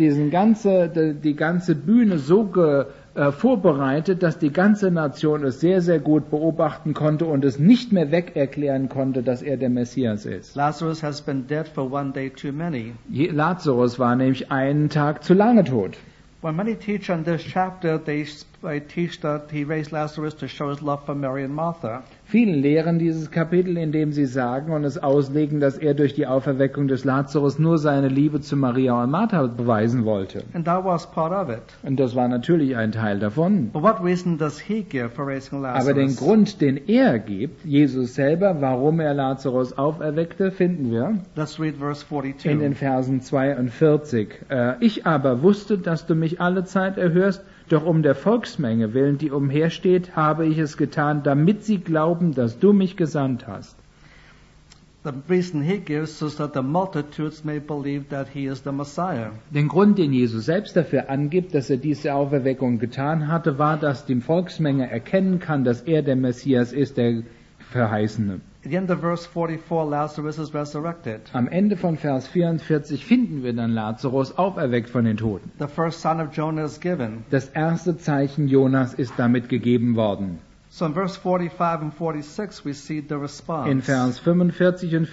die ganze Bühne so vorbereitet, dass die ganze Nation es sehr, sehr gut beobachten konnte und es nicht mehr weg erklären konnte, dass er der Messias ist. Lazarus has been dead for 1 day too many. Lazarus war nämlich einen Tag zu lange tot. When many teach on this chapter, they teach that he raised Lazarus to show his love for Mary and Martha. Viele lehren dieses Kapitel, indem sie sagen und es auslegen, dass er durch die Auferweckung des Lazarus nur seine Liebe zu Maria und Martha beweisen wollte. And that was part of it. Und das war natürlich ein Teil davon. But what reason does he give for raising Lazarus? Aber den Grund, den er gibt, Jesus selber, warum er Lazarus auferweckte, finden wir Let's read verse 42. in den Versen 42. Ich aber wusste, dass du mich alle Zeit erhörst, doch um der Volksmenge willen, die umhersteht, habe ich es getan, damit sie glauben, dass du mich gesandt hast. The reason he gives is that the multitudes may believe that he is the Messiah. Den Grund, den Jesus selbst dafür angibt, dass er diese Auferweckung getan hatte, war, dass die Volksmenge erkennen kann, dass er der Messias ist, der Verheißene. At the end of verse 44, Lazarus is resurrected. Am Ende von Vers 44 finden wir dann Lazarus auferweckt von den Toten. The first sign of Jonah is given. Das erste Zeichen Jonas ist damit gegeben worden. So in verse 45 and 46, we see the response. In Vers 45 und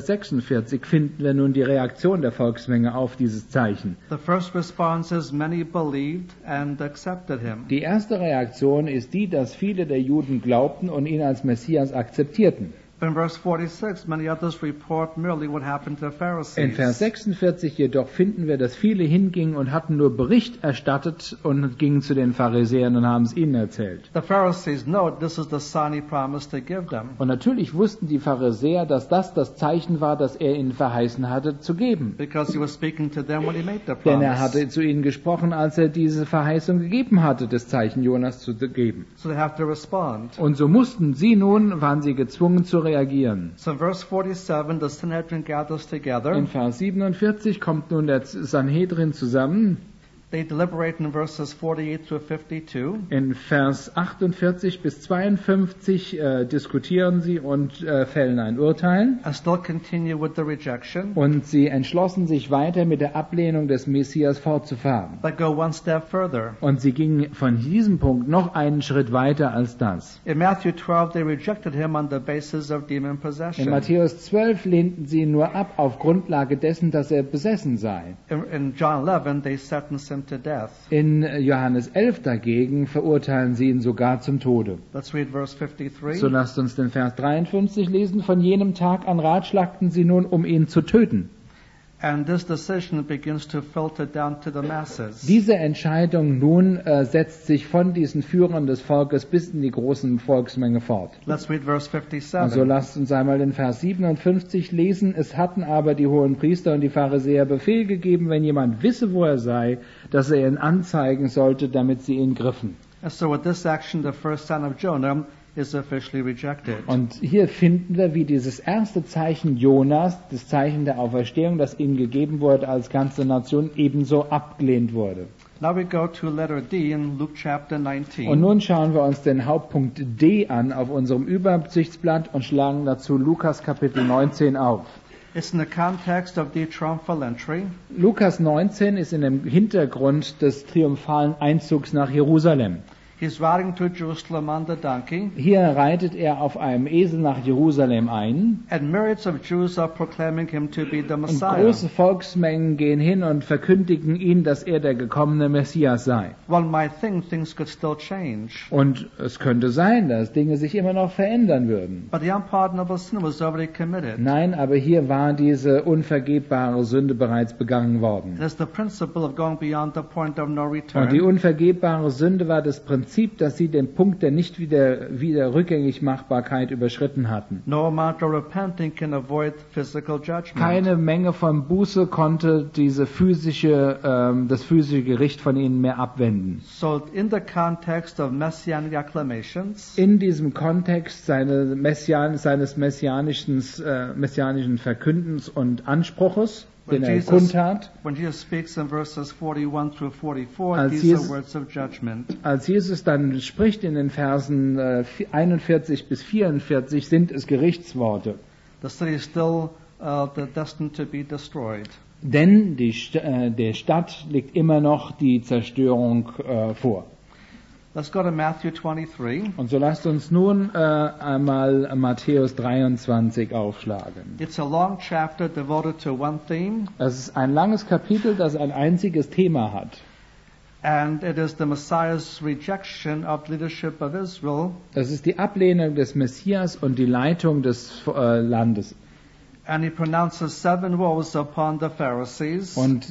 46 finden wir nun die Reaktion der Volksmenge auf dieses Zeichen. The first response is many believed and accepted him. Die erste Reaktion ist die, dass viele der Juden glaubten und ihn als Messias akzeptierten. In verse 46, many others report merely what happened to the Pharisees. In Vers 46 jedoch finden wir, dass viele hingingen und hatten nur Bericht erstattet und gingen zu den Pharisäern und haben es ihnen erzählt. The Pharisees know this is the sign he promised to give them. Und natürlich wussten die Pharisäer, dass das Zeichen war, das er ihnen verheißen hatte zu geben. Because he was speaking to them when he made the Denn promise. er hatte zu ihnen gesprochen, als er diese Verheißung gegeben hatte, das Zeichen Jonas zu geben. So they have to respond. Und so waren sie gezwungen zu reagieren. So in verse 47, the Sanhedrin gathers together. In Vers 47 kommt nun der Sanhedrin zusammen. They deliberate in verses 48 to 52. In Vers 48 bis 52 diskutieren sie und fällen ein Urteil. And still continue with the rejection. Und sie entschlossen sich weiter mit der Ablehnung des Messias fortzufahren. They go one step further. Und sie gingen von diesem Punkt noch einen Schritt weiter als das. In Matthew 12, they rejected him on the basis of demon possession. In Matthäus 12 lehnten sie ihn nur ab auf Grundlage dessen, dass er besessen sei. In John 11, they sentenced him him to death. In Johannes 11 dagegen verurteilen sie ihn sogar zum Tode. Let's read verse 53. So lasst uns den Vers 53 lesen. Von jenem Tag an ratschlagten sie nun, um ihn zu töten. And this decision begins to filter down to the masses. Diese Entscheidung nun setzt sich von diesen Führern des Volkes bis in die großen Volksmenge fort. Let's read verse 57. Also lasst uns einmal den Vers 57 lesen. Es hatten aber die hohen Priester und die Pharisäer Befehl gegeben, wenn jemand wisse, wo er sei, dass er ihn anzeigen sollte, damit sie ihn griffen. And so with this action, the first son of Jonah is officially rejected. Und hier finden wir, wie dieses erste Zeichen Jonas, das Zeichen der Auferstehung, das ihnen gegeben wurde als ganze Nation, ebenso abgelehnt wurde. Now we go to letter D in Luke chapter 19. Und nun schauen wir uns den Hauptpunkt D an auf unserem Übersichtsblatt und schlagen dazu Lukas Kapitel 19 auf. It's in the context of the triumphal entry. Lukas 19 ist in dem Hintergrund des triumphalen Einzugs nach Jerusalem. He's riding to Jerusalem on the donkey. Hier reitet er auf einem Esel nach Jerusalem ein. And myriads of Jews are proclaiming him to be the Und Messiah. große Volksmengen gehen hin und verkündigen ihn, dass er der gekommene Messias sei. One might think things could still change. Und es könnte sein, dass Dinge sich immer noch verändern würden. But the unpardonable sin was already committed. Nein, aber hier war diese unvergebbare Sünde bereits begangen worden. There's the principle of going beyond the point of no Und die return. unvergebbare Sünde war das Prinzip, dass sie den Punkt der nicht wieder rückgängig Machbarkeit überschritten hatten. No amount of repenting can avoid physical judgment. Keine Menge von Buße konnte das physische Gericht von ihnen mehr abwenden. So in the context of messianic acclamations, In diesem Kontext seines messianischen Verkündens und Anspruches, den er kundtat, when Jesus speaks in verses 41 through 44, Als these Jesus- are words of judgment. als Jesus dann spricht in den Versen 41 bis 44, sind es Gerichtsworte. The city is still destined to be destroyed. Denn der Stadt liegt immer noch die Zerstörung vor. Let's go to Matthew 23. Und so lasst uns nun einmal Matthäus 23 aufschlagen. It's a long chapter devoted to one theme, Es ist ein langes Kapitel, das ein einziges Thema hat. and it is the Messiah's rejection of the leadership of Israel. Das ist die Ablehnung des Messias und die Leitung des Landes. And he pronounces 7 woes upon the Pharisees. Und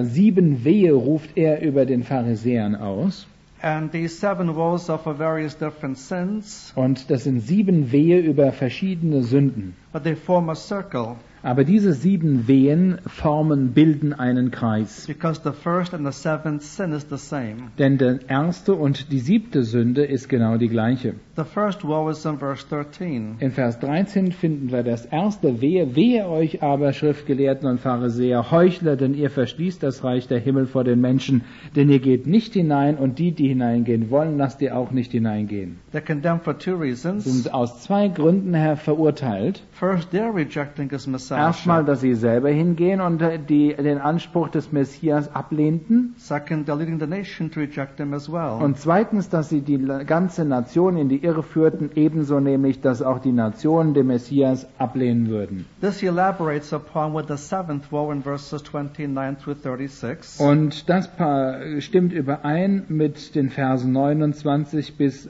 7 Wehe ruft er über den Pharisäern aus. And these 7 woes are for various different sins, Und das sind 7 Wehe über verschiedene Sünden. but they form a circle Aber diese 7 Wehen bilden einen Kreis. because the first and the 7th sin is the same. Denn der erste und die 7. Sünde ist genau die gleiche. The first woe is in verse 13. In Vers 13 finden wir das erste Wehe. Wehe euch aber, Schriftgelehrten und Pharisäer, Heuchler, denn ihr verschließt das Reich der Himmel vor den Menschen. Denn ihr geht nicht hinein und die hineingehen wollen, lasst ihr auch nicht hineingehen. They're condemned for 2 reasons. Sind aus 2 Gründen her verurteilt. First, they're rejecting his Erstmal, Messiahship. dass sie selber hingehen und den Anspruch des Messias ablehnten. Second, they're leading the nation to reject him as well. Und zweitens, dass sie die ganze Nation in die Irre führten, ebenso nämlich, dass auch die Nationen den Messias ablehnen würden. This he elaborates upon with the 7th woe in verses 29 through 36. Und das stimmt überein mit den Versen 29 bis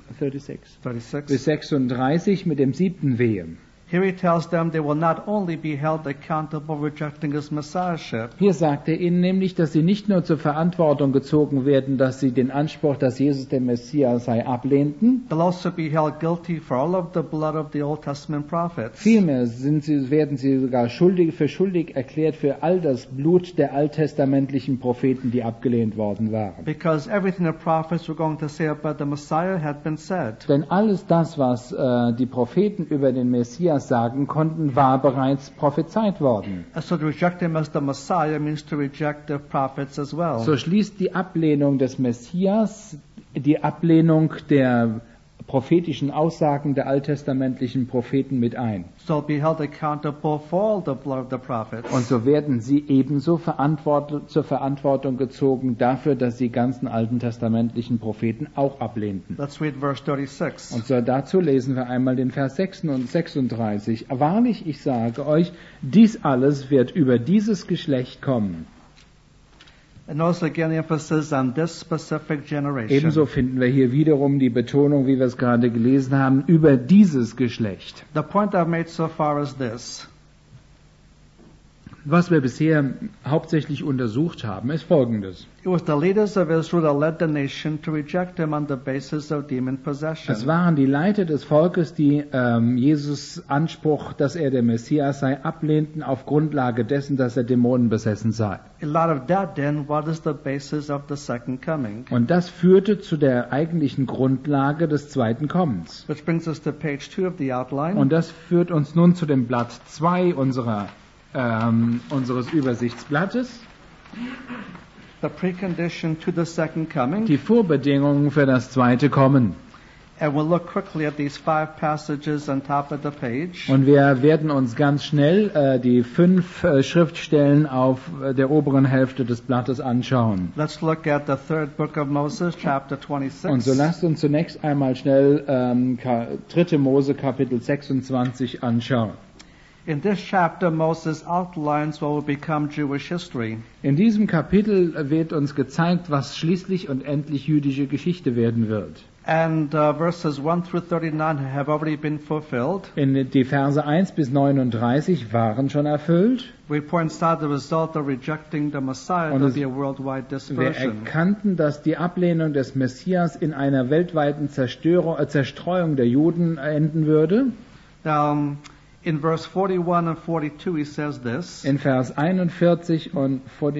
36 mit dem 7. Wehe. Here he tells them they will not only be held accountable for rejecting his Messiahship, Hier sagt er ihnen nämlich, dass sie nicht nur zur Verantwortung gezogen werden, dass sie den Anspruch, dass Jesus der Messias sei, ablehnten. they'll also be held guilty for all of the blood of the Old Testament prophets. Vielmehr werden sie sogar für schuldig erklärt für all das Blut der alttestamentlichen Propheten, die abgelehnt worden waren. Because everything the prophets were going to say about the Messiah had been said. Denn alles das, was die Propheten über den Messias sagen konnten, war bereits prophezeit worden. And so to reject him as the Messiah means to reject the prophets as well. So schließt die Ablehnung des Messias die Ablehnung der prophetischen Aussagen der alttestamentlichen Propheten mit ein. So be held accountable for all the blood of the prophets. Und so werden sie ebenso zur Verantwortung gezogen dafür, dass sie ganzen alten testamentlichen Propheten auch ablehnten. Let's read verse 36. Und so dazu lesen wir einmal den Vers 36. Wahrlich, ich sage euch, dies alles wird über dieses Geschlecht kommen. And notice again the emphasis on this specific generation. Ebenso finden wir hier wiederum die Betonung, wie wir es gerade gelesen haben, über dieses Geschlecht. The point I've made so far is this. Was wir bisher hauptsächlich untersucht haben, ist Folgendes. It was the leaders of Israel that led the nation to reject him on the basis of demon possession. Es waren die Leiter des Volkes, die Jesus Anspruch, dass er der Messias sei, ablehnten auf Grundlage dessen, dass er dämonenbesessen sei. In light of that, then, what is the basis of the second coming? Und das führte zu der eigentlichen Grundlage des zweiten Kommens. Which brings us to page 2 of the outline. Und das führt uns nun zu dem Blatt 2 unseres Übersichtsblattes. The precondition to the second coming. Die Vorbedingungen für das zweite Kommen. And we'll look quickly at these 5 passages on top of the page. Und wir werden uns ganz schnell die 5 Schriftstellen auf der oberen Hälfte des Blattes anschauen. Let's look at the third book of Moses, chapter 26. Und so lasst uns zunächst einmal schnell 3. Mose Kapitel 26 anschauen. In this chapter, Moses outlines what will become Jewish history. In diesem Kapitel wird uns gezeigt, was schließlich und endlich jüdische Geschichte werden wird. And verses 1 through 39 have already been fulfilled. Die Verse 1 bis 39 waren schon erfüllt. We points out the result of rejecting the Messiah to be a worldwide Wir dispersion. erkannten, dass die Ablehnung des Messias in einer weltweiten Zerstreuung der Juden enden würde. In verse 41 and 42 he says this. In Vers 41 und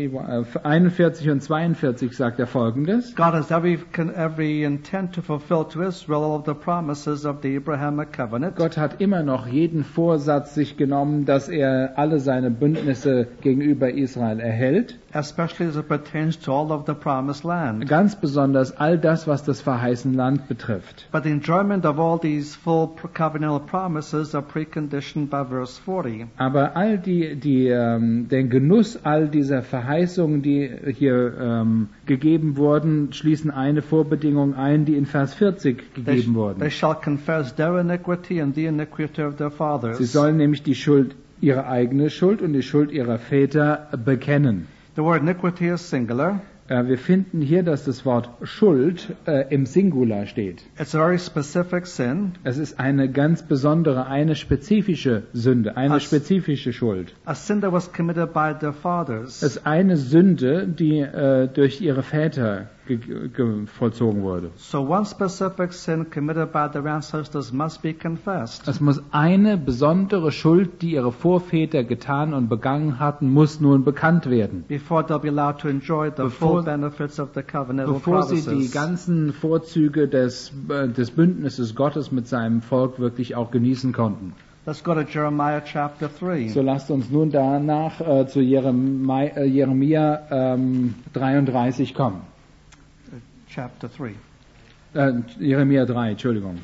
42 sagt er Folgendes. God has every intent to fulfill to Israel all of the promises of the Abrahamic covenant. Gott hat immer noch jeden Vorsatz sich genommen, dass er alle seine Bündnisse gegenüber Israel erhält. Especially as it pertains to all of the promised land. Ganz besonders all das, was das verheißene Land betrifft. But the enjoyment of all these full covenantal promises are preconditioned by verse 40. Aber den Genuss all dieser Verheißungen, die hier gegeben wurden, schließen eine Vorbedingung ein, die in Vers 40 gegeben wurde. They shall confess their iniquity and the iniquity of their fathers. Sie sollen nämlich ihre eigene Schuld und die Schuld ihrer Väter bekennen. The word iniquity is singular. Wir finden hier, dass das Wort Schuld im Singular steht. It's a very specific sin. Es ist eine ganz besondere, eine spezifische Sünde, eine spezifische Schuld. A sin that was committed by their fathers. Es ist eine Sünde, die durch ihre Väter vollzogen wurde. So one specific sin committed by their ancestors must be confessed. Es muss eine besondere Schuld, die ihre Vorväter getan und begangen hatten, muss nun bekannt werden. Before they'll be allowed to enjoy the full benefits of the covenantal Bevor sie promises. die ganzen Vorzüge des Bündnisses Gottes mit seinem Volk wirklich auch genießen konnten. Let's go to Jeremiah chapter 3. So lasst uns nun danach zu Jeremia 33 kommen. Chapter 3. Jeremia 3, Entschuldigung.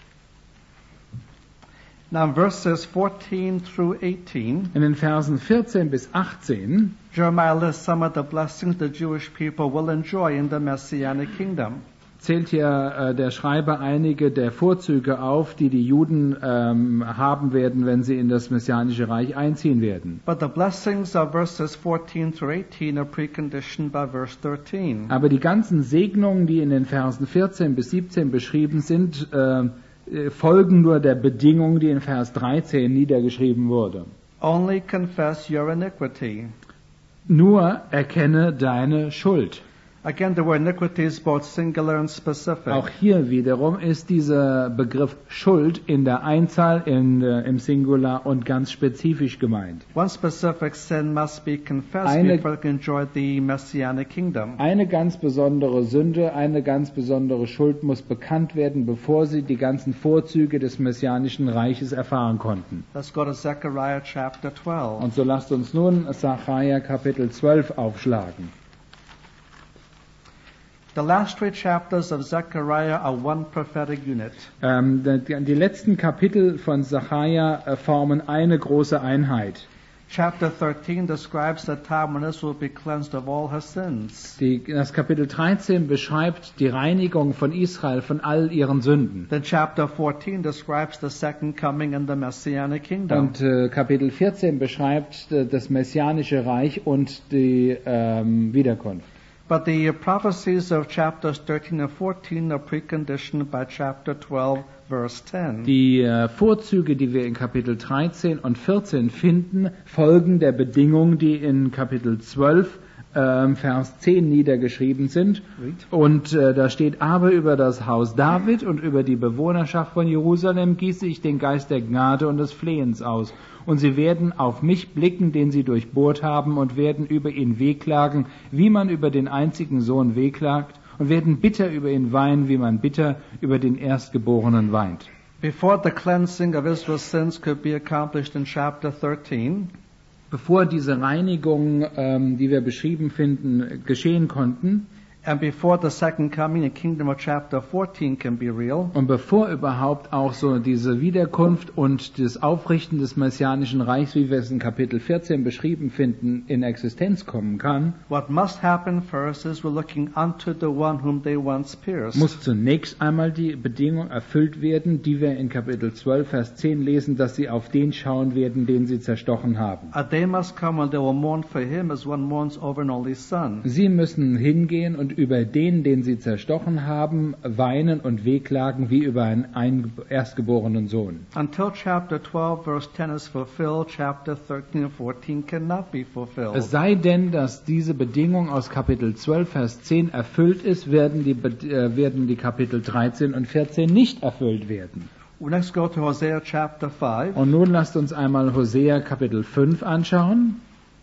Now in verses 14 through 18, in den Versen 14 bis 18, Jeremiah lists some of the blessings the Jewish people will enjoy in the Messianic kingdom. Zählt hier der Schreiber einige der Vorzüge auf, die die Juden haben werden, wenn sie in das Messianische Reich einziehen werden. But the blessings of verses 14 through 18 are preconditioned by verse 13. Aber die ganzen Segnungen, die in den Versen 14 bis 17 beschrieben sind, folgen nur der Bedingung, die in Vers 13 niedergeschrieben wurde. Only confess your iniquity. Nur erkenne deine Schuld. Again, the word iniquity is both singular and specific. Auch hier wiederum ist dieser Begriff Schuld in der Einzahl im Singular und ganz spezifisch gemeint. One specific sin must be confessed before you can enjoy the Messianic kingdom. Eine ganz besondere Sünde, eine ganz besondere Schuld muss bekannt werden, bevor sie die ganzen Vorzüge des Messianischen Reiches erfahren konnten. Let's go to Zechariah chapter 12. Und so lasst uns nun Sacharja Kapitel 12 aufschlagen. The last 3 chapters of Zechariah are one prophetic unit. Die letzten Kapitel von Sacharja formen eine große Einheit. Chapter 13 describes the time when Israel will be cleansed of all her sins. Das Kapitel 13 beschreibt die Reinigung von Israel von all ihren Sünden. Then chapter 14 describes the second coming and the Messianic kingdom. Und Kapitel 14 beschreibt das messianische Reich und die Wiederkunft. But the prophecies of chapters 13 and 14 are preconditioned by chapter 12, verse 10. Die Vorzüge, die wir in Kapitel 13 und 14 finden, folgen der Bedingungen, die in Kapitel 12, Vers 10 niedergeschrieben sind. Und da steht, aber über das Haus David und über die Bewohnerschaft von Jerusalem gieße ich den Geist der Gnade und des Flehens aus. Und sie werden auf mich blicken, den sie durchbohrt haben, und werden über ihn wehklagen, wie man über den einzigen Sohn wehklagt, und werden bitter über ihn weinen, wie man bitter über den Erstgeborenen weint. Before the cleansing of Israel's sins could be accomplished in chapter 13, bevor diese Reinigung, die wir beschrieben finden, geschehen konnten, and before the second coming and kingdom of chapter 14 can be real, und bevor überhaupt auch so diese Wiederkunft und das Aufrichten des messianischen Reichs, wie wir es in Kapitel 14 beschrieben finden, in Existenz kommen kann, what must happen first is we're looking unto the one whom they once pierced. muss zunächst einmal die Bedingung erfüllt werden, die wir in Kapitel 12, Vers 10 lesen, dass sie auf den schauen werden, den sie zerstochen haben. A day must come when they will mourn for him as one mourns over an only son. Sie müssen hingehen und über den sie zerstochen haben, weinen und wehklagen wie über einen erstgeborenen Sohn. Until chapter 12 verse 10 is fulfilled, chapter 13 and 14 cannot be fulfilled. Es sei denn, dass diese Bedingung aus Kapitel 12, Vers 10 erfüllt ist, werden die Kapitel 13 und 14 nicht erfüllt werden. We next go to Hosea chapter 5. Und nun lasst uns einmal Hosea Kapitel 5 anschauen.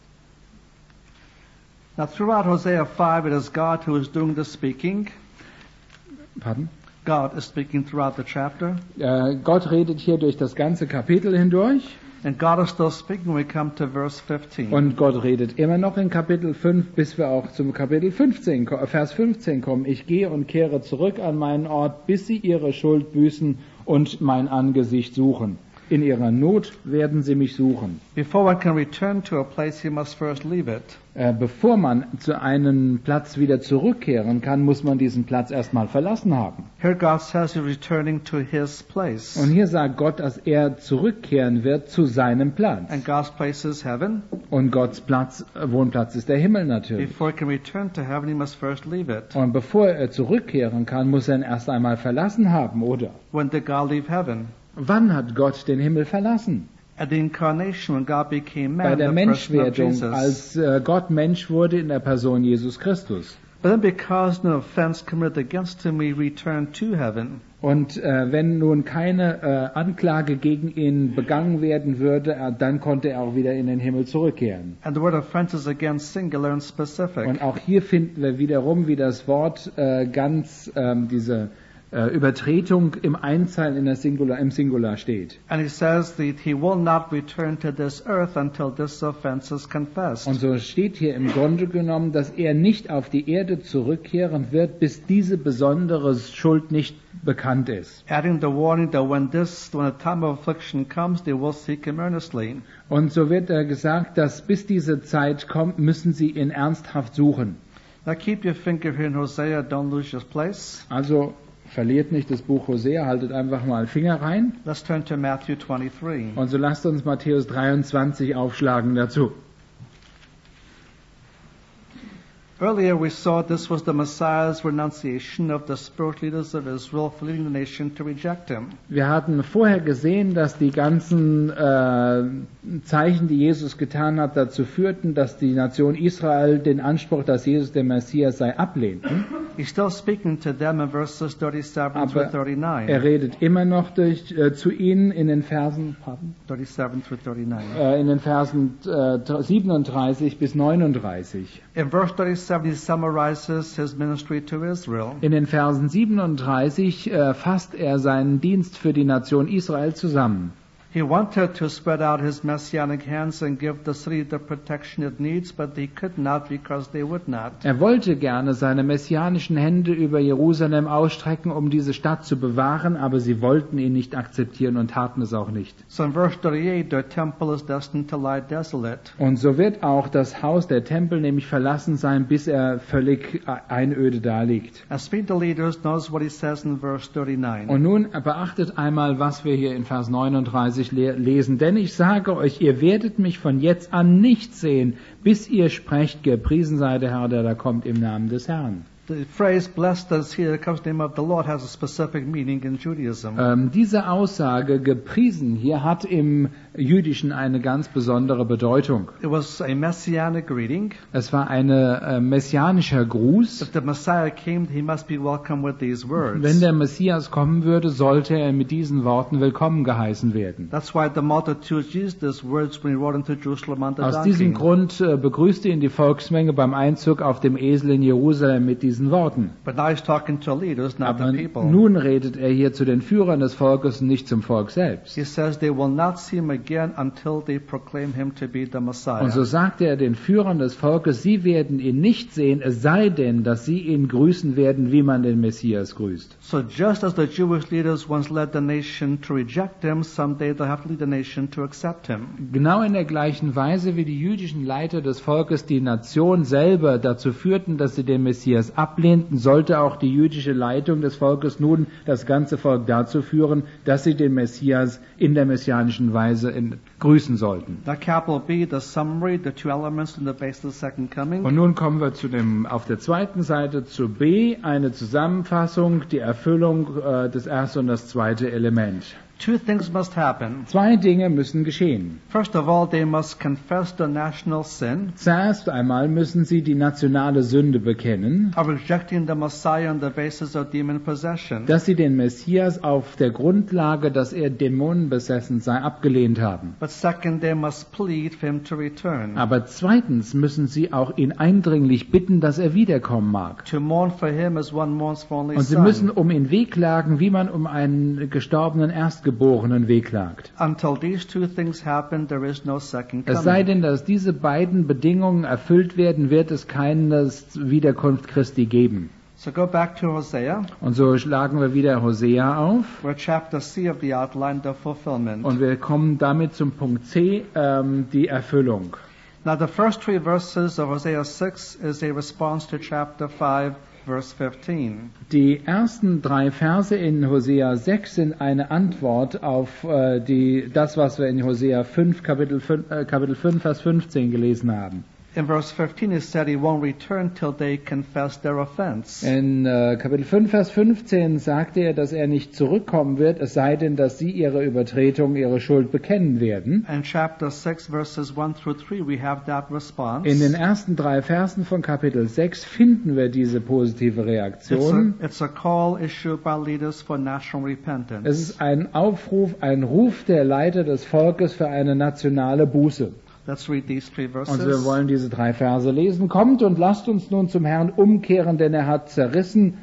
Now throughout Hosea 5 it is God who is doing the speaking. Pardon? God is speaking throughout the chapter. Gott redet hier durch das ganze Kapitel hindurch. And God is still speaking when we come to verse 15. Und Gott redet immer noch in Kapitel 5, bis wir auch zum Kapitel 15, Vers 15 kommen. Ich gehe und kehre zurück an meinen Ort, bis sie ihre Schuld büßen und mein Angesicht suchen. In ihrer Not werden sie mich suchen. Before one can return to a place, he must first leave it. Bevor man zu einem Platz wieder zurückkehren kann, muss man diesen Platz erstmal verlassen haben. Here God says he's returning to his place. Und hier sagt Gott, dass er zurückkehren wird zu seinem Platz. And God's place is heaven. Und Gottes Wohnplatz ist der Himmel natürlich. Before he can return to heaven, he must first leave it. Und bevor er zurückkehren kann, muss er ihn erst einmal verlassen haben, oder? When did God leave heaven? Wann hat Gott den Himmel verlassen? At the incarnation, when God became man, Bei der the person of Menschwerdung, Jesus. als Gott Mensch wurde in der Person Jesus Christus. But then because no offense committed against him, he returned to heaven. Und wenn nun keine Anklage gegen ihn begangen werden würde, dann konnte er auch wieder in den Himmel zurückkehren. And the word offense is again singular and specific. Und auch hier finden wir wiederum, wie das Wort diese Übertretung im Einzahl im Singular steht. And he says that he will not return to this earth until this offense is confessed. Und so steht hier im Grunde genommen, dass er nicht auf die Erde zurückkehren wird, bis diese besondere Schuld nicht bekannt ist. Adding the warning that when the time of affliction comes, they will seek him earnestly. Und so wird gesagt, dass bis diese Zeit kommt, müssen sie ihn ernsthaft suchen. Now keep your finger here in Hosea, don't lose your place. Also verliert nicht das Buch Hosea, haltet einfach mal Finger rein. Let's turn to Matthew 23. Und so lasst uns Matthäus 23 aufschlagen dazu. Earlier we saw this was the Messiah's renunciation of the spiritual leaders of Israel for leading the nation to reject him. Wir hatten vorher gesehen, dass die ganzen Zeichen, die Jesus getan hat, dazu führten, dass die Nation Israel den Anspruch, dass Jesus der Messias sei, ablehnten. He's still speaking to them in verses 37 through Aber 39. er redet immer noch zu ihnen in den Versen, 37 through 39. in den Versen 37 bis 39. In verse 37 he summarizes his ministry to Israel. In den Versen 37 fasst er seinen Dienst für die Nation Israel zusammen. He wanted to spread out his messianic hands and give the city the protection it needs, but he could not because they would not. Er wollte gerne seine messianischen Hände über Jerusalem ausstrecken, um diese Stadt zu bewahren, aber sie wollten ihn nicht akzeptieren und taten es auch nicht. So in verse 38, the temple is destined to lie desolate. Und so wird auch das Haus, der Tempel, nämlich verlassen sein, bis er völlig einöde daliegt. As read the leaders, notice what he says in verse 39. Und nun beachtet einmal, was wir hier in Vers 39 lesen. Denn ich sage euch, ihr werdet mich von jetzt an nicht sehen, bis ihr sprecht, gepriesen sei der Herr, der da kommt im Namen des Herrn. The phrase blessed us here comes in the name of the Lord has a specific meaning in Judaism. Diese Aussage, gepriesen, hier hat im Jüdischen eine ganz besondere Bedeutung. It was a messianic greeting. Es war ein messianischer Gruß. If the Messiah came, he must be welcomed with these words. Wenn der Messias kommen würde, sollte er mit diesen Worten willkommen geheißen werden. That's why the multitudes used these words when he rode into Jerusalem on the Aus donkey. diesem Grund begrüßte ihn die Volksmenge beim Einzug auf dem Esel in Jerusalem mit diesen Worten. But now he's talking to leaders, not Aber the people. nun redet er hier zu den Führern des Volkes und nicht zum Volk selbst. He says they will not see him again until they proclaim him to be the Messiah. Und so sagte er den Führern des Volkes, sie werden ihn nicht sehen, es sei denn, dass sie ihn grüßen werden, wie man den Messias grüßt. So just as the Jewish leaders once led the nation to reject him, someday they'll have to lead the nation to accept him. Genau in der gleichen Weise, wie die jüdischen Leiter des Volkes die Nation selber dazu führten, dass sie den Messias ablehnten, sollte auch die jüdische Leitung des Volkes nun das ganze Volk dazu führen, dass sie den Messias in der messianischen Weise grüßen sollten. That capital B, the summary, the two elements in the base of the second coming. Und nun kommen wir auf der zweiten Seite zu B, eine Zusammenfassung, die Erfüllung des ersten und das zweite Element. Two things must happen. Zwei Dinge müssen geschehen. First of all, they must confess the national sin Zuerst einmal müssen sie die nationale Sünde bekennen, of rejecting the Messiah on the basis of demon possession. dass sie den Messias auf der Grundlage, dass er dämonenbesessen sei, abgelehnt haben. But second, they must plead for him to return. Aber zweitens müssen sie auch ihn eindringlich bitten, dass er wiederkommen mag. To mourn for him as one mourns for only Und sie son. müssen um ihn wehklagen, wie man um einen gestorbenen Erstgeborenen wehklagt. Until these two things happen, there is no second Es sei coming. denn, dass diese beiden Bedingungen erfüllt werden, wird es keine Wiederkunft Christi geben. So go back to Hosea. Und so schlagen wir wieder Hosea auf. We're chapter C of the outline, the fulfillment. Und wir kommen damit zum Punkt C, die Erfüllung. Now the first three verses of Hosea 6 is a response to chapter 5, verse 15. Die ersten 3 Verse in Hosea 6 sind eine Antwort auf das, was wir in Hosea 5, Kapitel 5, Vers 15 gelesen haben. In verse 15 it said he won't return till they confess their offense. In Kapitel 5, Vers 15 sagte er, dass er nicht zurückkommen wird, es sei denn, dass sie ihre Übertretung, ihre Schuld bekennen werden. In chapter 6 verses 1 through 3 we have that response. In den ersten 3 Versen von Kapitel 6 finden wir diese positive Reaktion. It's a call issued by leaders for national repentance. Es ist ein Aufruf, ein Ruf der Leiter des Volkes für eine nationale Buße. Let's read these three verses. Und wir wollen diese 3 Verse lesen. Kommt und lasst uns nun zum Herrn umkehren, denn er hat zerrissen,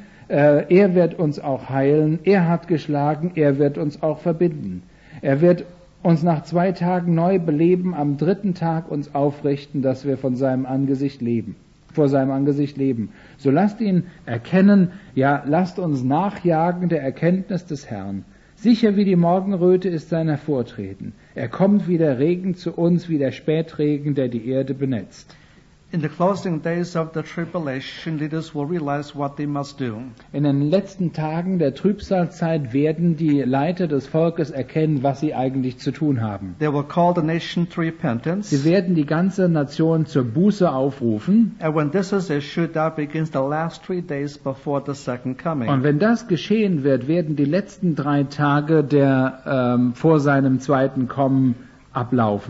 er wird uns auch heilen, er hat geschlagen, er wird uns auch verbinden. Er wird uns nach 2 Tagen neu beleben, am 3. Tag uns aufrichten, dass wir vor seinem Angesicht leben. So lasst ihn erkennen, ja, lasst uns nachjagen der Erkenntnis des Herrn. Sicher wie die Morgenröte ist sein Hervortreten. Er kommt wie der Regen zu uns, wie der Spätregen, der die Erde benetzt. In the closing days of the tribulation, leaders will realize what they must do. In den letzten Tagen der Trübsalzeit werden die Leiter des Volkes erkennen, was sie eigentlich zu tun haben. They will call the nation to repentance. Sie werden die ganze Nation zur Buße aufrufen. And when this is issued, that begins the last 3 days before the second coming. Und wenn das geschehen wird, werden die letzten 3 Tage vor seinem zweiten Kommen ablaufen.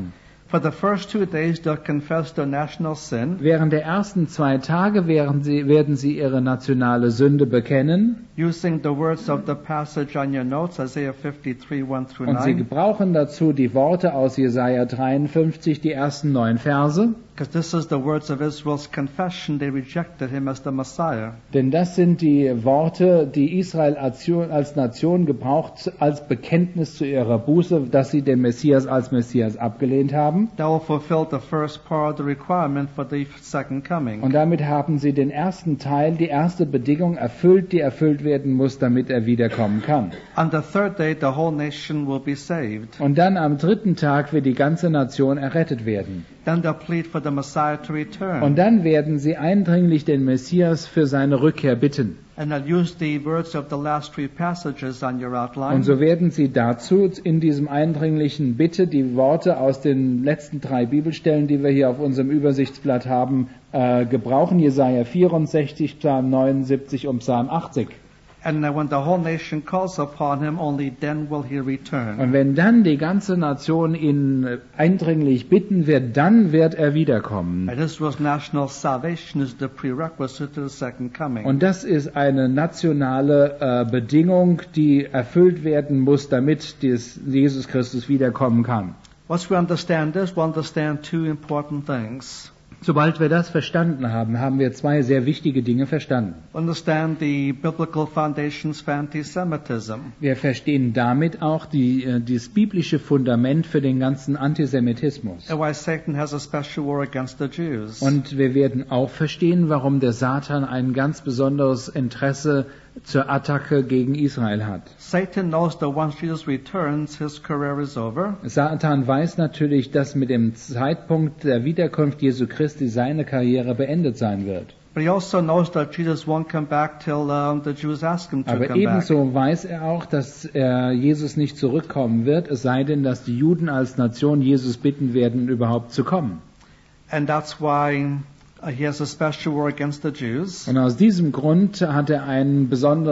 For the first 2 days they'll confess their national sin. Während der ersten 2 Tage werden sie ihre nationale Sünde bekennen. Using the words of the passage on your notes, Isaiah 53, 1 through 9. Und sie gebrauchen dazu die Worte aus Jesaja 53, die ersten 9 Verse. Because this is the words of Israel's confession. They rejected him as the Messiah. Denn das sind die Worte, die Israel als Nation gebraucht als Bekenntnis zu ihrer Buße, dass sie den Messias als Messias abgelehnt haben. That will fulfill the first part of the requirement for the second coming. Und damit haben sie den ersten Teil, die erste Bedingung erfüllt, die erfüllt werden muss, damit er wiederkommen kann. On the third day, the whole nation will be saved. Und dann am 3. Tag wird die ganze Nation errettet werden. Then they'll plead for the Messiah to return. Und dann werden sie eindringlich den Messias für seine Rückkehr bitten. And they'll use the words of the last 3 passages on your outline. Und so werden sie dazu in diesem eindringlichen Bitte die Worte aus den letzten 3 Bibelstellen, die wir hier auf unserem Übersichtsblatt haben, gebrauchen. Jesaja 64, Psalm 79 und Psalm 80. And when the whole nation calls upon him, only then will he return. Und wenn dann die ganze Nation ihn eindringlich bitten wird, dann wird er wiederkommen. And Israel's national salvation is the prerequisite to the second coming. Und das ist eine nationale Bedingung, die erfüllt werden muss, damit Jesus Christus wiederkommen kann. Once we understand this, we understand 2 important things. Sobald wir das verstanden haben, haben wir 2 sehr wichtige Dinge verstanden. Understand the biblical foundations for anti-Semitism. Wir verstehen damit auch das biblische Fundament für den ganzen Antisemitismus. And why Satan has a special war against the Jews. Und wir werden auch verstehen, warum der Satan ein ganz besonderes Interesse zur Attacke gegen Israel hat. Satan knows that once Jesus returns, his career is over. Satan weiß natürlich, dass mit dem Zeitpunkt der Wiederkunft Jesu Christi seine Karriere beendet sein wird. But he also knows that Jesus won't come back till the Jews ask him to Aber come back. ebenso weiß er auch, dass Jesus nicht zurückkommen wird, es sei denn, dass die Juden als Nation Jesus bitten werden, überhaupt zu kommen. And that's why he has a special war against the Jews. Und aus diesem Grund führt er einen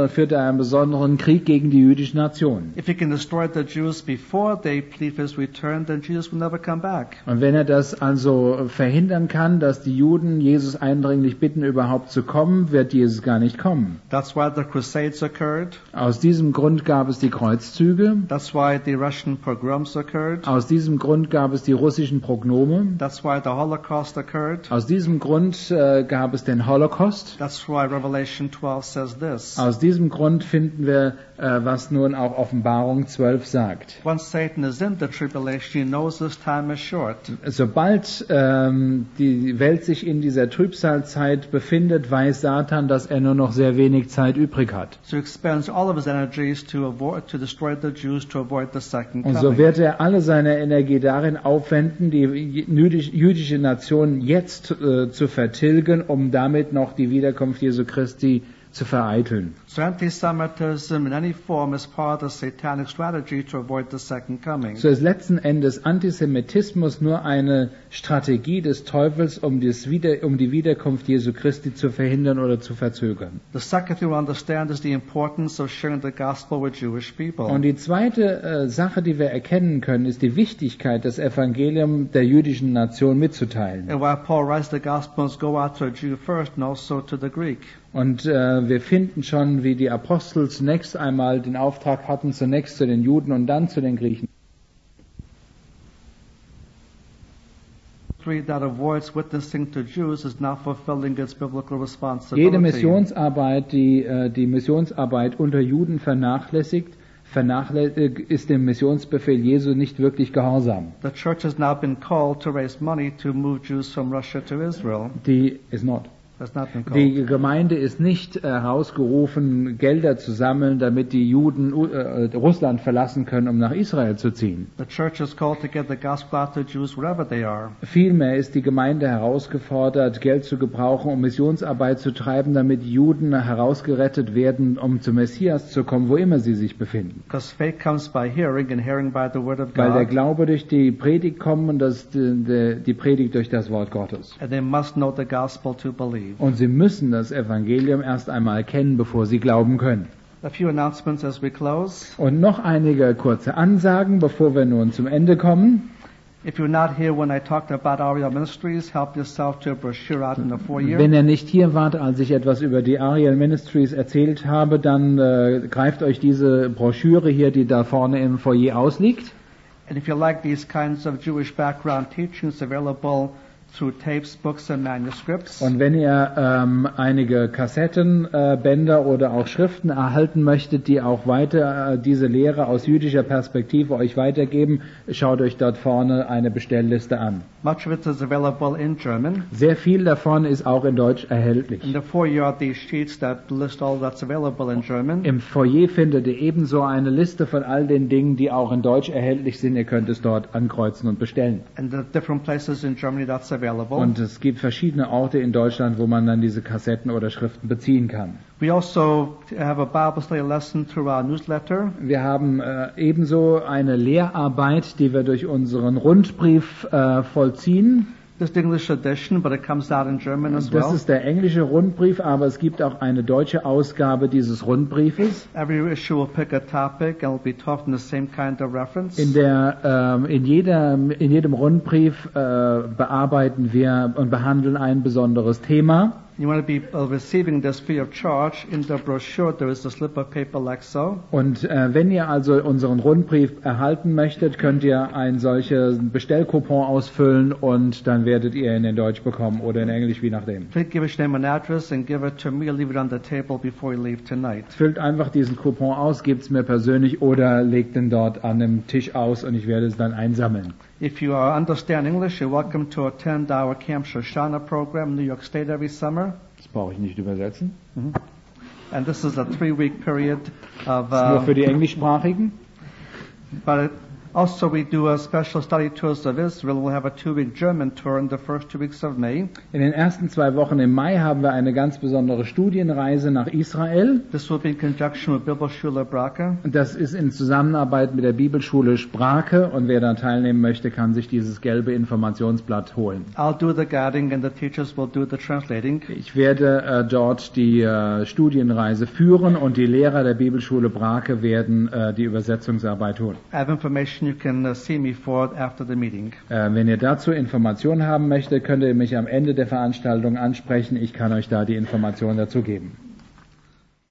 besonderen Krieg gegen die jüdische Nation. If he can destroy the Jews before they plead for his return, then Jesus will never come back. Und wenn er das also verhindern kann, dass die Juden Jesus eindringlich bitten, überhaupt zu kommen, wird Jesus gar nicht kommen. That's why the Crusades occurred. Aus diesem Grund gab es die Kreuzzüge. That's why the Russian pogroms occurred. Aus diesem Grund gab es die russischen Pogrome. That's why the Holocaust occurred. Aus diesem Grund gab es den Holocaust. That's why Revelation 12 says this. Aus diesem Grund finden wir, was nun auch Offenbarung 12 sagt. Once Satan is in the tribulation, he knows his time is short. Sobald die Welt sich in dieser Trübsalzeit befindet, weiß Satan, dass er nur noch sehr wenig Zeit übrig hat. So he expends all of his energies to destroy the Jews to avoid the second Und coming. so wird er alle seine Energie darin aufwenden, die jüdische Nation jetzt zu vertilgen, um damit noch die Wiederkunft Jesu Christi zu vereiteln. So anti-Semitism in any form is part of the satanic strategy to avoid the second coming. So ist letzten Endes Antisemitismus nur eine Strategie des Teufels, um die Wiederkunft Jesu Christi zu verhindern oder zu verzögern. The second thing to understand is the importance of sharing the gospel with Jewish people. Und die zweite Sache, die wir erkennen können, ist die Wichtigkeit, das Evangelium der jüdischen Nation mitzuteilen. And while Paul writes the gospels go out to a Jew first and also to the Greek. Und wir finden schon, wie die Apostel zunächst einmal den Auftrag hatten, zunächst zu den Juden und dann zu den Griechen. That avoids witnessing to Jews is not fulfilling its biblical responsibility. Jede Missionsarbeit, die Missionsarbeit unter Juden vernachlässigt, ist dem Missionsbefehl Jesu nicht wirklich gehorsam. The church has now been called to raise money to move Jews from Russia to Israel. Die Gemeinde ist nicht herausgerufen, Gelder zu sammeln, damit die Juden Russland verlassen können, um nach Israel zu ziehen. The church is called to get the gospel out to Jews wherever they are. Vielmehr ist die Gemeinde herausgefordert, Geld zu gebrauchen, um Missionsarbeit zu treiben, damit Juden herausgerettet werden, um zum Messias zu kommen, wo immer sie sich befinden. Because faith comes by hearing and hearing by the word of God. Weil der Glaube durch die Predigt kommt und die Predigt durch das Wort Gottes. And they must know the gospel to believe. Und sie müssen das Evangelium erst einmal kennen, bevor sie glauben können. A few announcements as we close. Und noch einige kurze Ansagen, bevor wir nun zum Ende kommen. If you're not here when I talked about Ariel Ministries, help yourself to a brochure out in the foyer. Wenn ihr nicht hier wart, als ich etwas über die Ariel Ministries erzählt habe, dann greift euch diese Broschüre hier, die da vorne im Foyer ausliegt. And if you like these kinds of Jewish background teachings available through tapes, books and manuscripts. Und wenn ihr einige Kassetten, Bänder oder auch Schriften erhalten möchtet, die auch weiter diese Lehre aus jüdischer Perspektive euch weitergeben, schaut euch dort vorne eine Bestellliste an. Much of it is available in German. Sehr viel davon ist auch in Deutsch erhältlich. In the foyer are these sheets that list all that's available in German. Im Foyer findet ihr ebenso eine Liste von all den Dingen, die auch in Deutsch erhältlich sind. Ihr könnt es dort ankreuzen und bestellen. And the different places in Germany that's available. Und es gibt verschiedene Orte in Deutschland, wo man dann diese Kassetten oder Schriften beziehen kann. We also have a Bible study lesson through our newsletter. Wir haben ebenso eine Lehrarbeit, die wir durch unseren Rundbrief vollziehen. This is the English edition, but it comes out in German as well. Das ist der englische Rundbrief, aber es gibt auch eine deutsche Ausgabe dieses Rundbriefes. Every issue will pick a topic and will be taught in the same kind of reference. In jedem Rundbrief bearbeiten wir und behandeln ein besonderes Thema. You want to be receiving this free of charge. In the brochure there is a slip of paper like so. Und wenn ihr also unseren Rundbrief erhalten möchtet, könnt ihr einen solchen Bestellcoupon ausfüllen und dann werdet ihr ihn in Deutsch bekommen oder in Englisch, wie nachdem. Please give us your name and address and give it to me or leave it on the table before you leave tonight. Füllt einfach diesen Coupon aus, gebt es mir persönlich oder legt ihn dort an dem Tisch aus und ich werde es dann einsammeln. If you understand English, you're welcome to attend our Camp Shoshana program in New York State every summer. Das brauche ich nicht übersetzen. And this is a 3-week period of. Das ist nur für die Englischsprachigen. But also we do a special study tours of Israel. We'll have a 2-week German tour in the first 2 weeks of May. In den ersten 2 Wochen im Mai haben wir eine ganz besondere Studienreise nach Israel. This will be in conjunction with Bibelschule Brake. Das ist in Zusammenarbeit mit der Bibelschule Sprake und wer da teilnehmen möchte, kann sich dieses gelbe Informationsblatt holen. I'll do the guiding and the teachers will do the translating. Ich werde dort die Studienreise führen und die Lehrer der Bibelschule Brake werden die Übersetzungsarbeit tun. I have information you can see me for after the meeting. Wenn ihr dazu Informationen haben möchtet, könnt ihr mich am Ende der Veranstaltung ansprechen. Ich kann euch da die Informationen dazu geben.